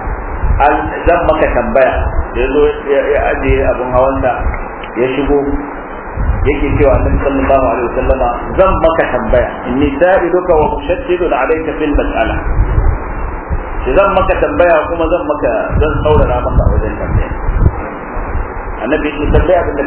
[SPEAKER 1] zan maka tambaya. da ya zo ya ajiye abin hawansa ya shigo, yake cewa annabi sallallahu alaihi wasallama zan maka tambaya, inni sa'iluka wa mushaddidun alayka fil mas'ala. shi zan maka tambaya kuma zan maka zan saurara maka a wajen tambaya. annabi ya tambaya abin da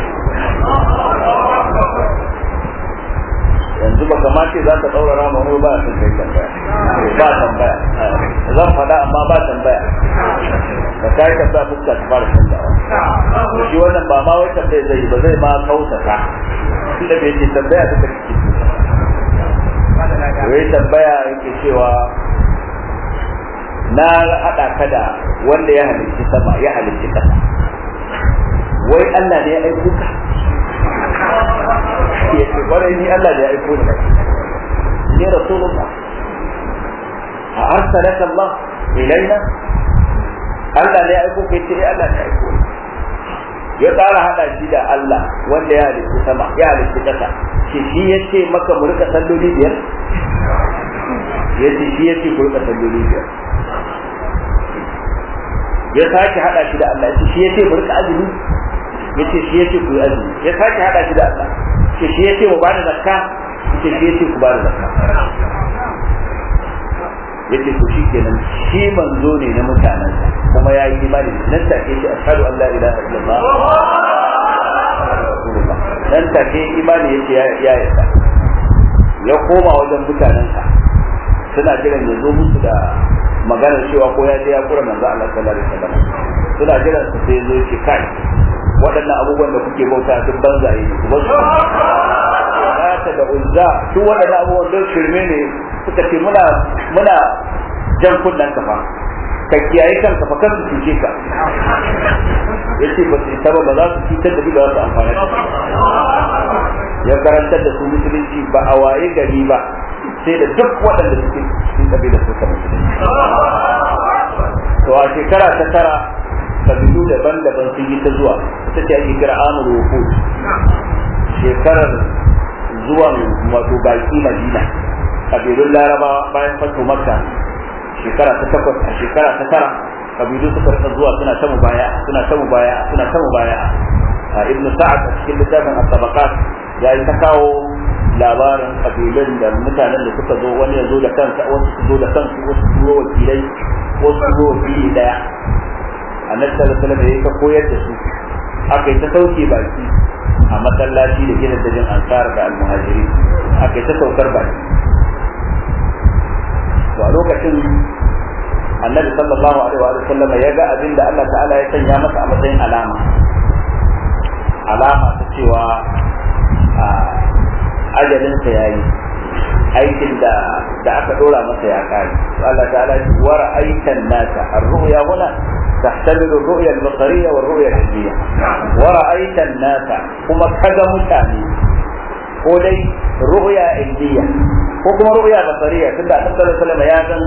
[SPEAKER 1] yanzu ba kama ce za ka tsaurara ma wani ba sun kai tambaya ba tambaya zan faɗa amma ba tambaya da ka yi tambaya fuska ta fara canzawa. da shi wannan ba ma wai tambaya zai ba zai ma kautata inda bai ce tambaya duka cikin wai tambaya yake cewa na haɗa ka da wanda ya halicci sama ya halicci ƙasa, wai Allah ne ya aiko ka? ya ce kwarai ni Allah da ya aiko ni ni rasulullah arsalaka Allah ilaina Allah ne ya aiko kai ce Allah ne ya aiko ya tsara hada shi da Allah wanda ya halitta sama ya halitta kasa shi shi yace maka mu rika salloli biyar yace shi yace ku rika salloli biyar ya sake hada shi da Allah yace shi yace mu rika azumi yace shi yace ku azumi ya sake hada shi da Allah yace shi yace mu bada zakka yace shi yace ku bada zakka yace to shi kenan shi manzo ne na mutanen kuma yayi imani nan take shi ashhadu an la ilaha illallah nan take imani yace ya ya yarda ya koma wajen mutanen sa suna jiran ya zo musu da magana cewa ko ya je ya kura manzo Allah sallallahu alaihi wasallam suna jiran su sai zo shi kai waɗannan abubuwan da kuke bauta duk banzaye ne wasu ta da uzza duk waɗannan abubuwan don shirme ne suka ce muna muna jan kunnan kafa ka kiyaye kanka fa kan su cuce ka yace ba su taba ba za su cutar da ba za su amfana da ya karantar da su musulunci ba a waye gari ba sai da duk waɗanda suke cikin kabila suka musulunci to a shekara ta tara kabilu daban-daban sun yi ta zuwa ita ce ake kira amul wufud shekarar zuwan wato baki Madina kabilun Larabawa bayan fatu Makka shekara ta takwas a shekara ta tara kabilu suka rika zuwa suna ta mubaya suna ta mubaya suna ta mubaya Ibn Sa'ad a cikin littafin At-Tabaqat ya yi ta kawo labarin kabilun da mutanen da suka zo wani ya zo da kansa wasu su zo da kansu wasu su zo wakilai wasu su zo wakili daya annabi sallallahu alaihi wasallam ya koyar da su aka yi ta sauke baki a masallaci da gidan dajin ansar da almuhajiri aka yi ta saukar baki to a lokacin annabi sallallahu alaihi wa sallam ya ga abin da Allah ta'ala ya sanya masa a matsayin alama alama ta cewa ajalinsa ya yi aikin da da aka dora masa ya kare to Allah ta'ala ya wara aikan nasa ar-ru'ya huna تحتمل الرؤية البصرية والرؤية الحسية ورأيت الناس كما كذا متاني ولي رؤية علمية وكما رؤية بصرية تبدأ النبي صلى الله عليه وسلم يازن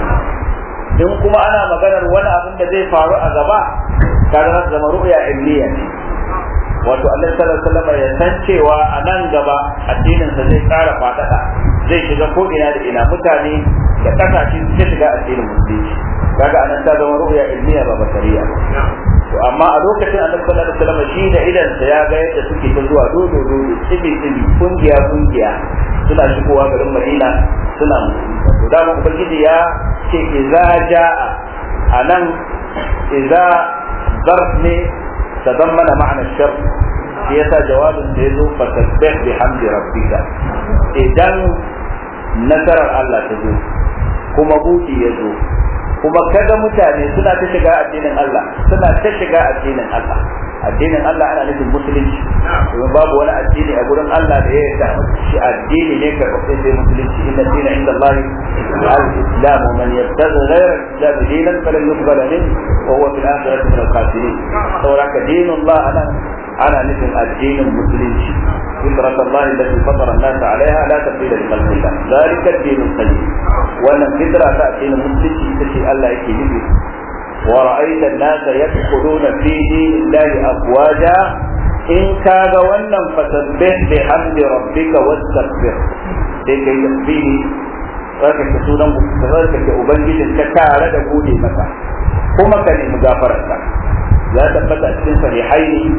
[SPEAKER 1] in kuma ana maganar wani abin da zai faru a gaba kaga za zama ru'ya ilmiya ne wato Allah sallallahu alaihi wasallam ya san cewa a nan gaba addinin sa zai ƙara fadada zai shiga ko ina da ina mutane da kasashe su shiga addinin musulunci kaga anan ta zama ru'ya ilmiya ba basariya to amma a lokacin Annabi sallallahu alaihi wasallam shi da idan sa ya ga yadda suke ta zuwa dodo dodo tsibi tsibi kungiya kungiya suna shigowa garin Madina suna musulunci to da mu ubangiji ya ce idza jaa anan idza zarf ne tadammana ma'na shar yasa jawabin da yazo fasabbih bihamdi rabbika idan nasarar Allah ta zo kuma buɗi ya zo kuma kaga mutane suna ta shiga addinin Allah suna ta shiga addinin Allah addinin Allah ana nufin musulunci kuma babu wani addini a gurin Allah da ya yarda shi addini ne ka kafa sai musulunci inna dina inda Allah al-islam wa man yabtaghi ghayra al-islam dinan falan yuqbala minhu wa huwa fil akhirati min al-khasirin saboda dinullah ana ana nufin addinin musulunci فطرة الله التي فطر الناس عليها لا تبديل لخلق الله ذلك الدين القيم وأن الفطرة تأتي المسلم تشي الله يكيده ورأيت الناس يدخلون في دين الله أفواجا إن كاد ولم فسبح بحمد ربك واستغفر لكي تسبيه ذلك سونا ذلك أبنجد كتار دقولي مكا كما كان مغافرة لا تبت أسفل صحيحين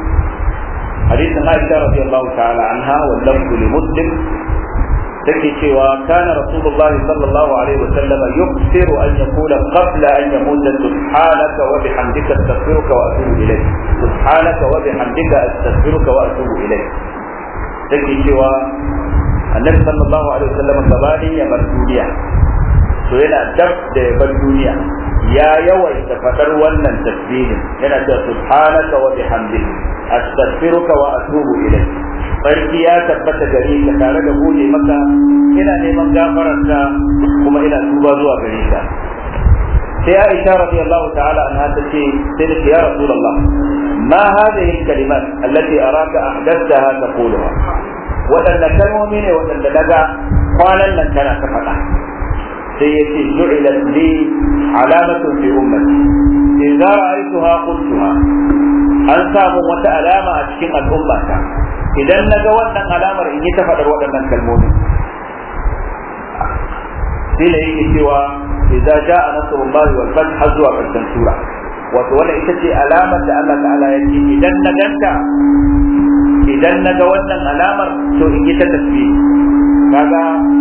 [SPEAKER 1] حديث عائشة رضي الله تعالى عنها واللفظ لمسلم تكي سوى كان رسول الله صلى الله عليه وسلم يكثر أن يقول قبل أن يموت سبحانك وبحمدك استغفرك وأتوب إليك سبحانك وبحمدك استغفرك وأتوب إليك تكي سوى النبي صلى الله عليه وسلم كبالي يمر الدنيا سوينا دب يمر الدنيا يا يوي تفتر ونن تسبيح هنا سبحانك وبحمدك astaghfiruka wa atubu ilayk sarki ya tabbata gare ka tare da gode maka ina neman gafararka kuma ina tuba zuwa gare ka sai Aisha radiyallahu ta'ala anha tace sai da ya rasulullah ma hadhihi alkalimat allati araka ahdathaha taquluha wadannan kalmomi ne wadanda daga kwanan nan kana ta faɗa sai yace ju'ilat li alamatun fi ummati idza ra'aytuha qultuha an samu wata alama a cikin al'ummata idan naga wannan alamar in yi ta faɗar waɗannan kalmomi sai da yake cewa idza ja'a nasrullahi wal fath hazwa karshen sura wato wannan ita ce alamar da Allah ta'ala ya ce idan na ganta idan naga wannan alamar to in yi ta tasbih kaga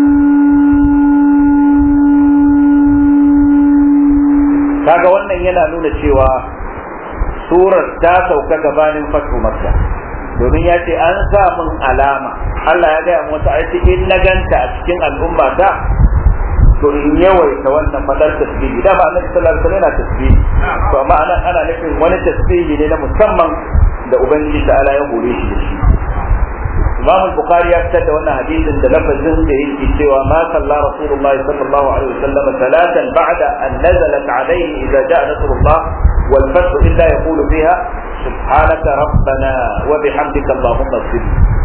[SPEAKER 1] kaga wannan yana nuna cewa surar ta sauka gabanin fatu makka domin ya ce an sa min alama Allah ya gaya wata aiki in na ganta a cikin al'umma ta to in yawaita wannan fadar tasbihi da ba annabi sallallahu alaihi wasallam yana tasbihi to amma ana ana nufin wani tasbihi ne na musamman da ubangiji ta'ala ya hore shi da shi Imam al-Bukhari ya fitar da wannan hadisin da lafazin da yake cewa ma salla Rasulullahi sallallahu alaihi wasallam salatan ba'da an nazalat alayhi idza ja'a nasrullah wal fath illa yaqulu fiha subhanaka rabbana wa bihamdika allahumma ighfir.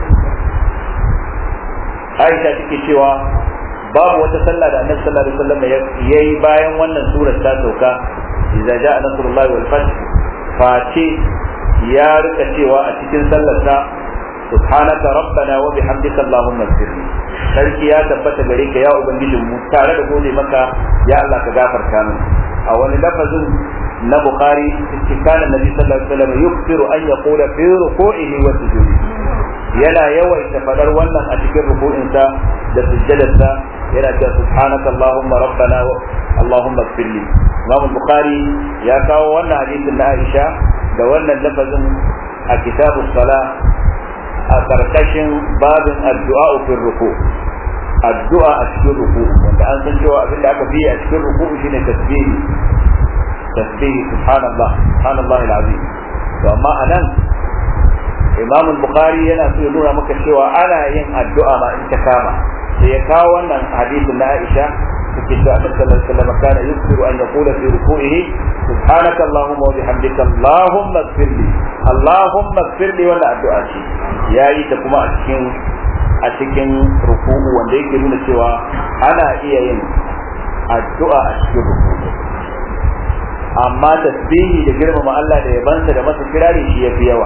[SPEAKER 1] Aisha take cewa babu wata sallah da Annabi sallallahu alaihi wasallam yayi bayan wannan surar ta sauka idza ja'a nasrullah wal fath face ya rika cewa a cikin sallarsa subhanaka rabbana wa bihamdika allahumma ighfirli sarki ya tabbata gare ka ya ubangijin mu tare da gode maka ya Allah ka gafarta min a wani lafazin na bukhari kana nabi sallallahu alaihi wasallam yukthiru an yaqula fi ruku'ihi wa sujudi yana yawaita fadar wannan a cikin ruku'insa da sujjadarsa yana cewa subhanaka allahumma rabbana wa allahumma ighfirli Imam Bukhari ya kawo wannan hadisin na Aisha da wannan lafazin a kitabus salah a karkashin babin addu'a fi ruku addu'a a cikin ruku wanda an san cewa abin da aka fi a cikin ruku shine tasbihi tasbihi subhanallah subhanallah alazim to amma anan Imam al-Bukhari yana so ya nuna maka cewa ana yin addu'a ma in ta kama sai ya kawo wannan hadisin na Aisha take cewa Annabi sallallahu alaihi wasallam kana yusiru an yaqula fi ruku'ihi subhanaka allahumma wa bihamdika allahumma ighfirli allahumma ighfirli wannan addu'a ce yayi ta kuma a cikin a cikin ruku'u wanda yake nuna cewa ana iya yin addu'a a cikin ruku'u amma tasbihi da girmama Allah da yabansa da masa kirari shi yafi yawa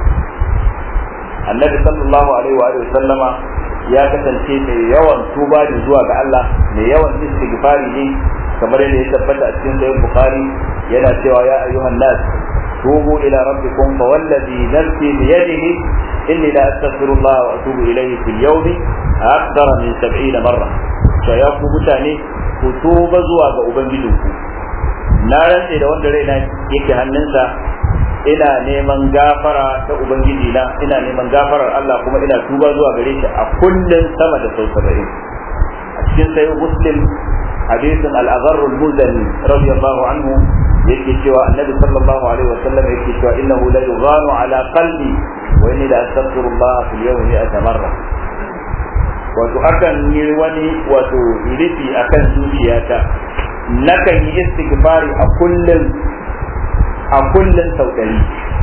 [SPEAKER 1] Annabi sallallahu alaihi wa alihi sallama ya kasance mai yawan tuba da zuwa ga Allah mai yawan istighfari ne kamar yadda ya tabbata a cikin sahih Bukhari yana cewa ya ayyuhan nas tubu ila rabbikum fa wallazi nafsi bi yadihi inni la astaghfirullah wa atubu ilayhi fil yawmi akthar min sab'ina marra to ya ku mutane ku tuba zuwa ga ubangijinku na rantse da wanda raina yake hannunsa ina neman gafara ta ubangiji na ina neman gafarar Allah kuma ina tuba zuwa gare shi a kullun sama da sau saba'in a cikin sahih Muslim hadisin al-Agharr al-Muzani radiyallahu anhu yake cewa annabi sallallahu alaihi wa sallam yake cewa innahu la yughanu ala qalbi wa inni la astaghfirullah fil yawmi mi'ata marra wato akan yi wani wato rufi akan zuciyata nakan yi istighfari a kullun a kullun sau ɗari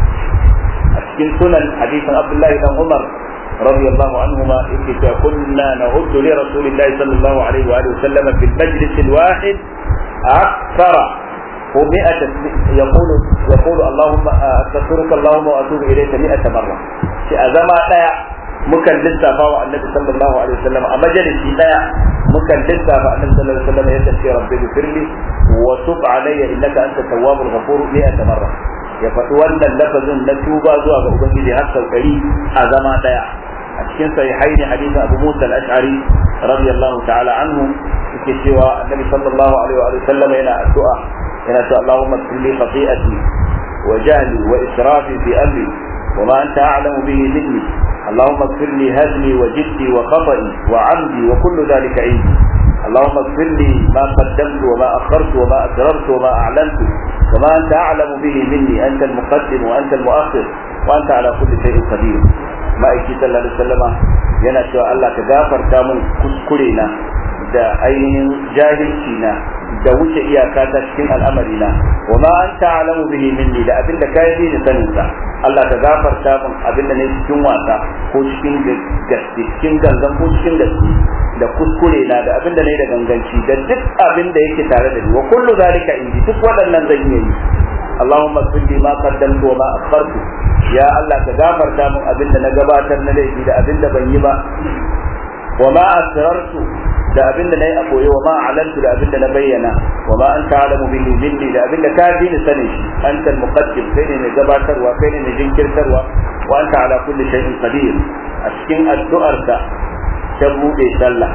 [SPEAKER 1] a cikin sunan hadisin Abdullahi dan Umar radiyallahu anhuma yake cewa kunna na'uddu li rasulillahi sallallahu alaihi wa sallam fil majlis al-wahid akthara هو مئة يقول يقول اللهم استغفرك اللهم واتوب اليك مئة مره في ازما دaya mukan lissafa wa annabi sallallahu alaihi wasallam a majalisi daya mukan lissafa annabi sallallahu alaihi wasallam yadda ce rabbi firli wa tub alayya innaka anta tawwabul ghafur mi'ata marra ya faɗi wannan lafazin na tuba zuwa ga ubangiji har sau ɗari a zama daya a cikin sahihaini hadisin Abu Musa al-Ash'ari radiyallahu ta'ala anhu yake cewa annabi sallallahu alaihi wa sallam yana addu'a yana cewa Allahumma ighfir li khati'ati wa jahli wa israfi fi amri wa ma anta a'lamu bihi minni اللهم اغفر لي هزلي وجدي وخطئي وعمدي وكل ذلك عندي اللهم اغفر لي ما قدمت وما أخرت وما أسررت وما أعلنت وما أنت أعلم به مني أنت المقدم وأنت المؤخر وأنت على كل شيء قدير ما إيكي صلى الله عليه وسلم yana cewa Allah ka gafarta min kuskure na da ainihin jahilci na da wuce iyaka ta cikin al'amari na wa ma anta alamu bihi minni da abin da kai ni sanin sa Allah ka gafarta min abin da ne cikin wasa ko cikin gaske cikin gangan ko cikin gaske da kuskure na da abin da nayi da ganganci da duk abin da yake tare da ni wa kullu zalika indi duk waɗannan zan iya yi Allahumma salli ma qaddamtu wa ma akhartu ya Allah ka gafarta min abin da na gabatar na laifi da abin da ban yi ba wa ma asrartu da abin da nayi a koyo wa ma alantu da abin da na bayyana wa ma anta alamu bihi minni da abin da ka ji ni sani shi anta al-muqaddim kai ne mai gabatarwa kai ne mai jinkirtarwa wa anta ala kulli shay'in qadir a cikin addu'arka ta bude sallah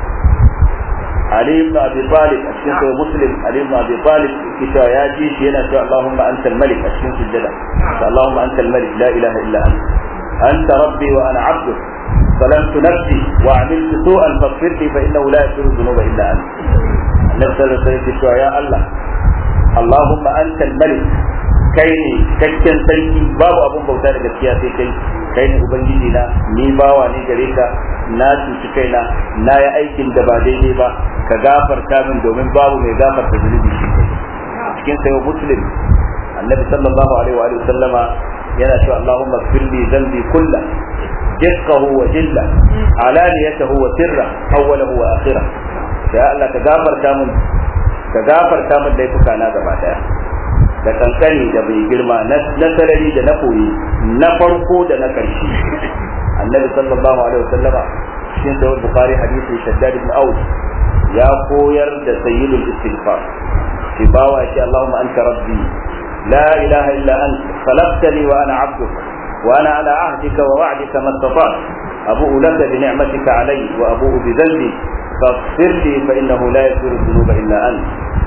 [SPEAKER 1] Ali ibn Abi Talib a cikin sahih Muslim Ali ibn Abi Talib kita ya ji shi yana cewa Allahumma anta al-malik a cikin sujjada Allahumma anta al-malik la ilaha illa anta anta rabbi wa ana 'abduk ظلمت نفسي وعملت سوءا فاغفر لي فانه لا يغفر الذنوب الا انت. النبي صلى الله عليه وسلم يا الله اللهم انت الملك كيني cikakken sarki babu abun bauta da gaskiya sai kai kai ne ubangiji na ni bawa ne gare ka na cuci kaina na yi aikin da ba daidai ba ka gafarta min domin babu mai gafarta zunubi shi kai. Cikin sayo muslim annabi sallallahu alaihi wa sallama yana cewa Allahumma ighfir li dhanbi kullahu دقه وجله علانيته وسره اوله واخره يا الله كغفر تامن كغفر تامن dai fuka na gaba daya da kankani da bai girma na sarari da na koyi na farko da na karshe annabi sallallahu alaihi wasallama cikin sahih bukhari hadisi shaddad ibn aus ya koyar da sayyidul istighfar fi bawa shi Allahumma anta rabbi la ilaha illa anta khalaqtani wa ana 'abduka وأنا على عهدك ووعدك ما استطعت أبوء لك بنعمتك علي وأبوء بذنبي فاغفر لي فإنه لا يغفر الذنوب إلا أنت.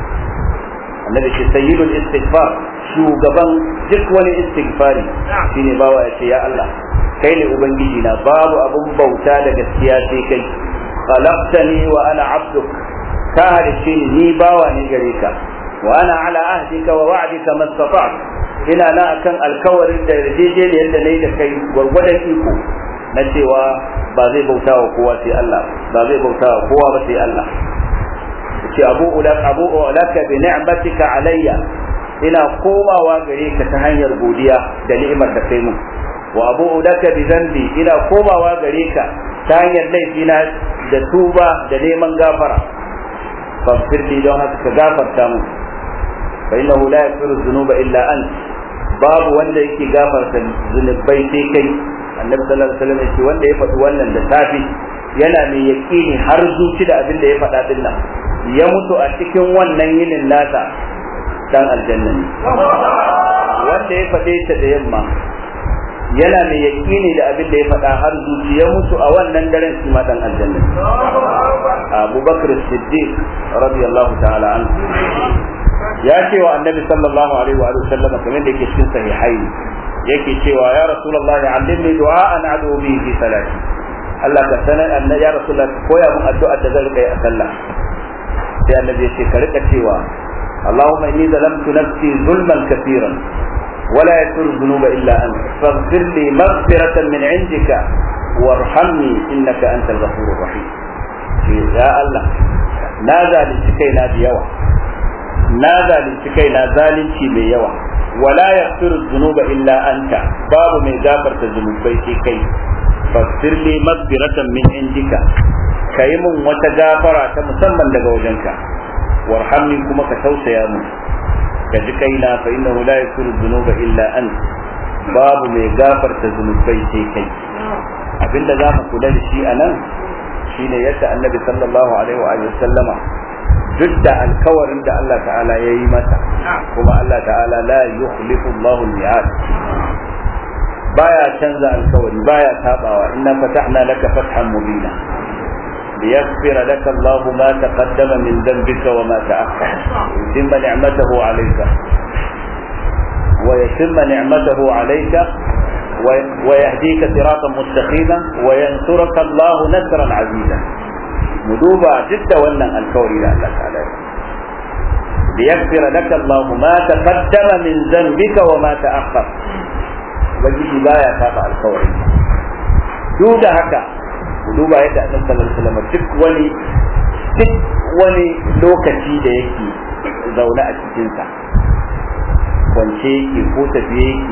[SPEAKER 1] النبي سيد الاستغفار شو قبل جكوى الاستغفاري في نباوة يا الله كي أبنجينا باب أبو بوتا لك السياسي كي خلقتني وأنا عبدك كاهل الشيء نباوة نجريك وأنا على عهدك ووعدك ما استطعت ina na akan alkawarin da yarjejeniyar da nayi da kai gwargwadon iko na cewa ba zai bauta wa kowa sai Allah ba zai bauta wa kowa ba sai Allah ce abu ulak abu ulaka bi ni'matika alayya ina komawa gare ka ta hanyar godiya da ni'imar da kai mu wa abu ulaka bi dhanbi ina komawa gare ka ta hanyar laifina da tuba da neman gafara faghfir li don haka ka gafarta mu fa innahu la yaghfiru dhunuba illa anta babu wanda yake gafarta zunubai sai kai annabi sallallahu alaihi wasallam yace wanda ya faɗi wannan da safi yana mai yaqini har zuci da abin da ya faɗa din nan ya mutu a cikin wannan yinin nasa dan aljanna ne wanda ya faɗe ta da yamma yana mai yaqini da abin da ya faɗa har zuci ya mutu a wannan daren shi ma dan aljanna Abu Bakr as-Siddiq radiyallahu ta'ala anhu ya ce wa annabi sallallahu alaihi wa sallam kamar da yake cikin sahihai yake cewa ya rasulullahi allimni du'a'an adu bi fi salati Allah ka sanar annabi ya rasulullahi koya mun addu'a da zan rika yi a sallah sai annabi ya ce ka rika cewa Allahumma inni zalamtu nafsi zulman katiran ولا يغفر الذنوب إلا أنت فاغفر لي مغفرة من عندك وارحمني إنك أنت الغفور الرحيم يا الله نادى لسكينا بيوم na zalunci kai na zalunci mai yawa wala yaghfiru dhunuba illa anta babu mai gafarta zunubai sai kai faghfir li maghfiratan min indika kai mun wata gafara ta musamman daga wajenka warhamni kuma ka tausaya mu ka ji kaina fa innahu la yaghfiru dhunuba illa anta babu mai gafarta zunubai sai kai abinda za mu kula da shi anan shine yadda annabi sallallahu alaihi wa sallama duk da alkawarin da Allah ta'ala ya yi mata kuma Allah ta'ala la yukhlifu Allahu al-mi'ad baya canza alkawari baya tabawa inna fatahna laka fathan mubina liyaghfira laka Allahu ma taqaddama min dhanbika wa ma ta'akhkhara yutimma ni'matahu 'alayka wa yutimma ni'matahu 'alayka wa yahdika siratan mustaqima wa yansuruka Allahu nasran 'aziza mu duba duk da wannan alkawari da Allah ta'ala da yaghfira laka Allah ma taqaddama min dhanbika wa ma ta'akhkhar wajhi baya saba alkawari duk da haka mu duba yadda Annabi sallallahu alaihi wasallam duk wani duk wani lokaci da yake zaune a cikin sa kwance yake ko tafiye yake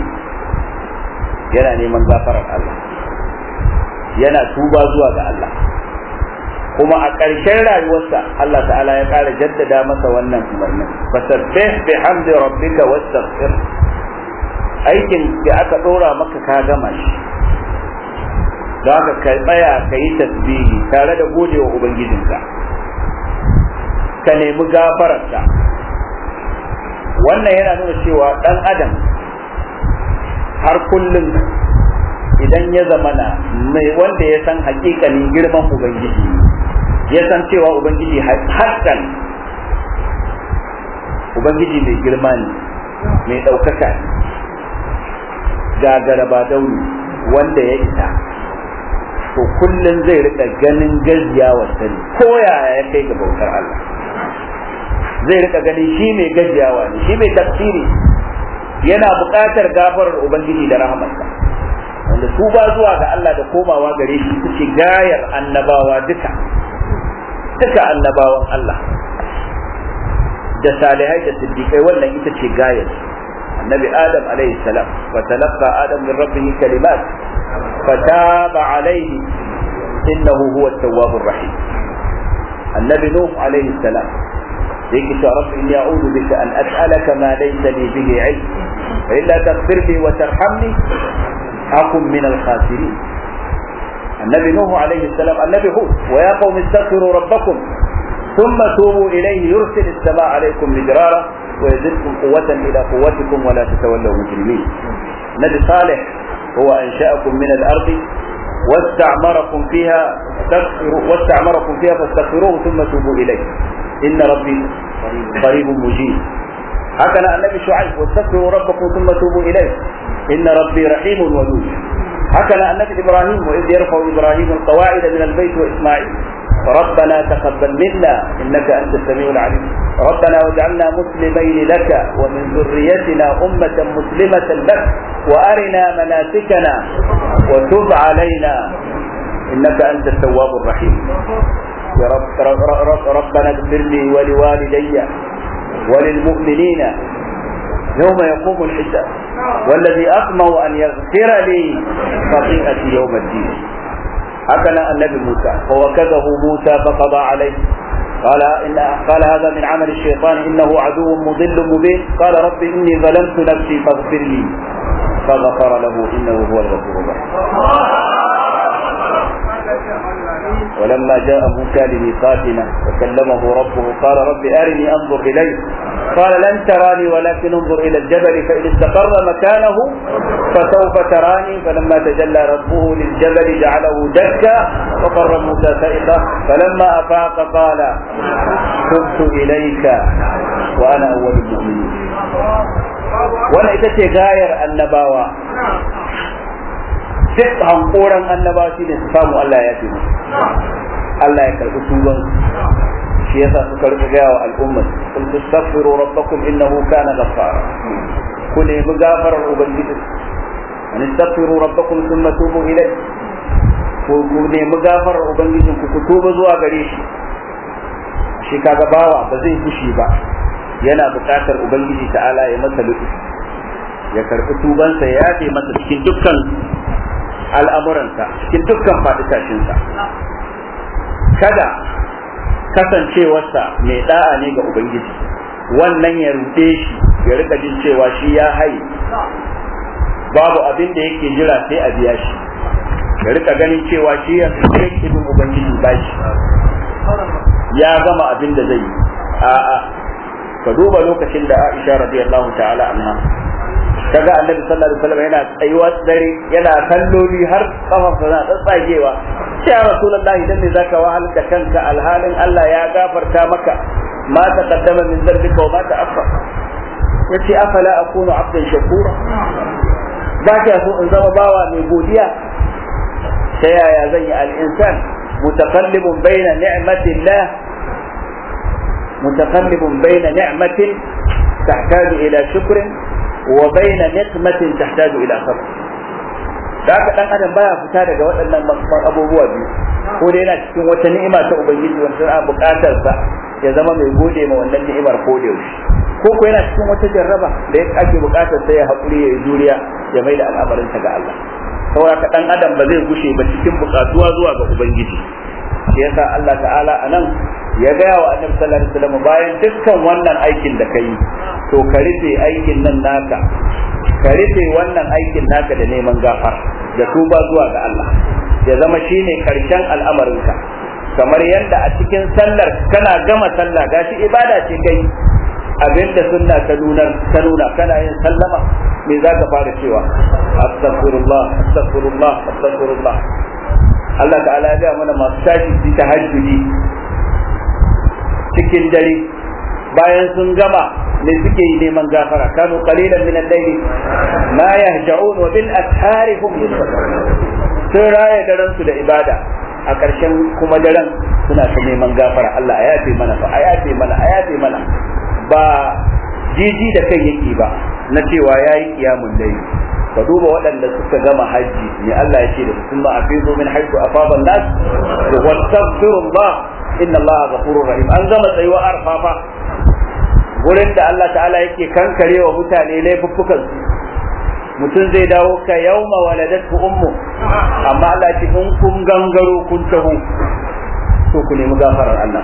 [SPEAKER 1] yana neman gafarar Allah yana tuba zuwa ga Allah kuma a ƙarshen rayuwarsa Allah ta'ala ya ƙara jaddada masa wannan umarnin fasabbih bihamdi rabbika wastaghfir. Aikin da aka ɗora maka ka gama shi, za ka ka tsaya ka yi tasbihi tare da gode wa ubangijinka, ka nemi gafararsa. Wannan yana nuna cewa ɗan adam har kullum idan ya zamana mai wanda ya san hakikanin girman ubangiji, ya san cewa ubangiji hakan ubangiji mai girma ne, mai ɗaukaka ne, gagara ba dauni, wanda ya isa, to kullum zai rika ganin gajiyawa sani ko yaya ya kai ga bautar Allah, zai rika ganin shi mai gajiyawa ne, shi mai tafsiri, yana buƙatar gafarar ubangiji da rahamarsa, wanda su ba zuwa ga Allah da komawa gare shi su ce gayar annabawa duka duka annabawan Allah da salihai da siddiqai, wannan ita ce gayar annabi Adam alaihi salam, wa talaqqa Adam min rabbih kalimat fataba alaihi innahu huwa at-tawwabur rahim. annabi Nuh alaihi salam yake cewa rabbi inni a'udhu bika an as'alaka ma laysa li bihi 'ilm fa illa taghfir li wa tarhamni akun min al-khasirin. النبي نوح عليه السلام النبي هود ويا قوم استغفروا ربكم ثم توبوا إليه يرسل السماء عليكم مدرارا ويزدكم قوة إلى قوتكم ولا تتولوا مجرمين. النبي صالح هو أنشأكم من الأرض واستعمركم فيها واستعمركم فيها فاستغفروه ثم توبوا إليه إن ربي قريب مجيب. هكذا النبي شعيب واستغفروا ربكم ثم توبوا إليه إن ربي رحيم ودود. هكذا النبي إبراهيم وإذ يرفع إبراهيم القواعد من البيت وإسماعيل ربنا تقبل منا إنك أنت السميع العليم ربنا واجعلنا مسلمين لك ومن ذريتنا أمة مسلمة لك وأرنا مناسكنا وتب علينا إنك أنت التواب الرحيم. يا رب ربنا اغفر لي ولوالدي وللمؤمنين يوم يقوم الحساب والذي أطمع أن يغفر لي خطيئتي يوم الدين. هكذا النبي موسى فوكزه موسى فقضى عليه قال إن قال هذا من عمل الشيطان إنه عدو مضل مبين قال رب إني ظلمت نفسي فاغفر لي فغفر له إنه هو الغفور الرحيم. ولما جاء موسى لميقاتنا وكلمه ربه قال رب أرني أنظر إليك قال لن تراني ولكن انظر إلى الجبل فإن استقر مكانه فسوف تراني فلما تجلى ربه للجبل جعله دكا وقر موسى سائقا فلما أفاق قال تبت إليك وأنا أول المؤمنين. وأنا إذا تغاير النباوة duk hankoran annabawa shine su samu Allah ya fi musu, Allah ya karɓi tuban shi yasa suka rika gaya wa al'umma kul tastaghfiru rabbakum innahu kana ghaffara, ku nemi gafarar ubangiji, an tastaghfiru rabbakum thumma tubu ilayhi, ku nemi gafarar ubangijin ku ku tuba zuwa gare shi. Shi kaga bawa ba zai fushi ba, yana buƙatar ubangiji ta'ala ya masa lutu, ya karɓi tubansa ya yafe masa cikin dukkan al'amuransa, cikin dukkan faɗi tashinsa. Kada kasancewarsa mai da'a ne ga ubangiji wannan ya ruɗe shi ya rika jin cewa shi ya haye, babu abin da yake jira sai a biya shi, ya rika ganin cewa shi ya yake bin ubangiji bashi, ya gama abin da zai yi. A'a, ka duba lokacin da Aisha radiyallahu ta'ala anha kaga annabi sallallahu alaihi wasallam yana tsayuwa dare yana kalloli har kafarsa na tsatsagewa, sai ya rasulullahi dan ne zaka wahal da kanka alhalin Allah ya gafarta maka ma taqaddama min dhanbika wa ma ta'akhkhar. yace afala akunu abdan shakura, ba ka so in zama bawa mai godiya? ta yaya zan yi al-insan mutaqallibun baina ni'matillah mutaqallibun baina ni'matin tahtaju ila shukrin wa bayna niqmatin tahtaju ila sabr. da haka dan adam baya fita daga waɗannan abubuwa biyu, ko dai yana cikin wata ni'ima ta ubangiji wanda ana buƙatar sa ya zama mai gode ma wannan ni'imar ko da yaushe, ko ko yana cikin wata jarraba da ake buƙatar sa ya haƙuri ya yi juriya ya mai da al'amarin sa ga Allah. saboda ka dan adam ba zai gushe ba cikin buƙatuwa zuwa ga ubangiji, shi yasa Allah ta'ala anan ya gaya wa annabi sallallahu alaihi wasallam bayan dukkan wannan aikin da kai to ka rufe aikin nan naka ka rufe wannan aikin naka da neman gafara da tuba zuwa ga Allah ya zama shine karshen al'amarinka kamar yadda a cikin sallar kana gama sallah gashi ibada ce kai abinda sunna ta nuna ta nuna kana yin sallama me zaka fara cewa astaghfirullah astaghfirullah astaghfirullah Allah ta'ala ya ga mana masu tashi su tahajjudi cikin dare bayan sun gama ne suke yi neman gafara kanu qalilan min al-layli ma yahja'un wa bil ashari hum yastaghfirun sun raya daren su da ibada a ƙarshen kuma daren suna ta neman gafara Allah a yafe mana fa a yafe mana a yafe mana ba jiji da kai yake ba na cewa yayi kiyamun layli ka duba waɗanda suka gama haji ne Allah ya ce da sun ma afizu min haythu afada an-nas wa astaghfirullah inna Allah ghafurur rahim an gama tsayuwa arfafa gurin da Allah ta'ala yake kankarewa mutane laifuffukan mutum zai dawo ka yauma waladatu ummu amma Allah ce in kun gangaro kun taho to ku nemi gafarar Allah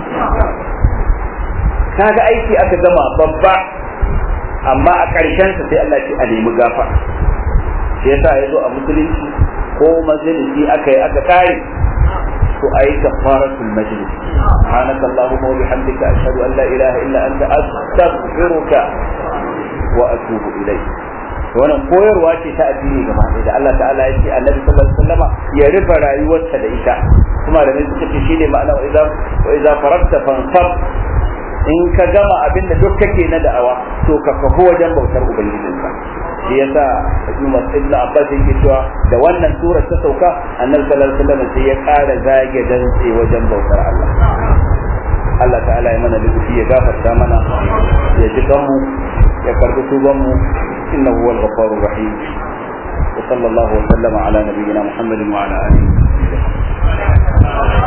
[SPEAKER 1] kaga aiki aka gama babba amma a ƙarshen sa sai Allah ce a nemi gafara sai yasa yazo a musulunci ko majalisi aka yi aka kare to ayi kafaratul majlis subhanaka allahumma wa bihamdika ashhadu an la ilaha illa anta astaghfiruka wa atubu ilayk wannan koyarwa ce ta addini gaba da Allah ta'ala ya ce annabi sallallahu alaihi wasallama ya rufe rayuwarsa da ita kuma da mai suka ce shine ma'ana wa idza wa idza faragta fansab in ka gama abin da duk kake na da'awa to ka kafu wajen bautar ubangijinka shi yasa Umar ibn Abbas yake cewa da wannan sura ta sauka annabi sallallahu alaihi wasallam sai ya ƙara zage dantse wajen bautar Allah Allah ta'ala ya mana lufi ya gafarta mana ya ji kanmu ya karbi tuban mu innahu huwal ghafurur rahim wa sallallahu wa sallama ala nabiyyina Muhammadin wa ala alihi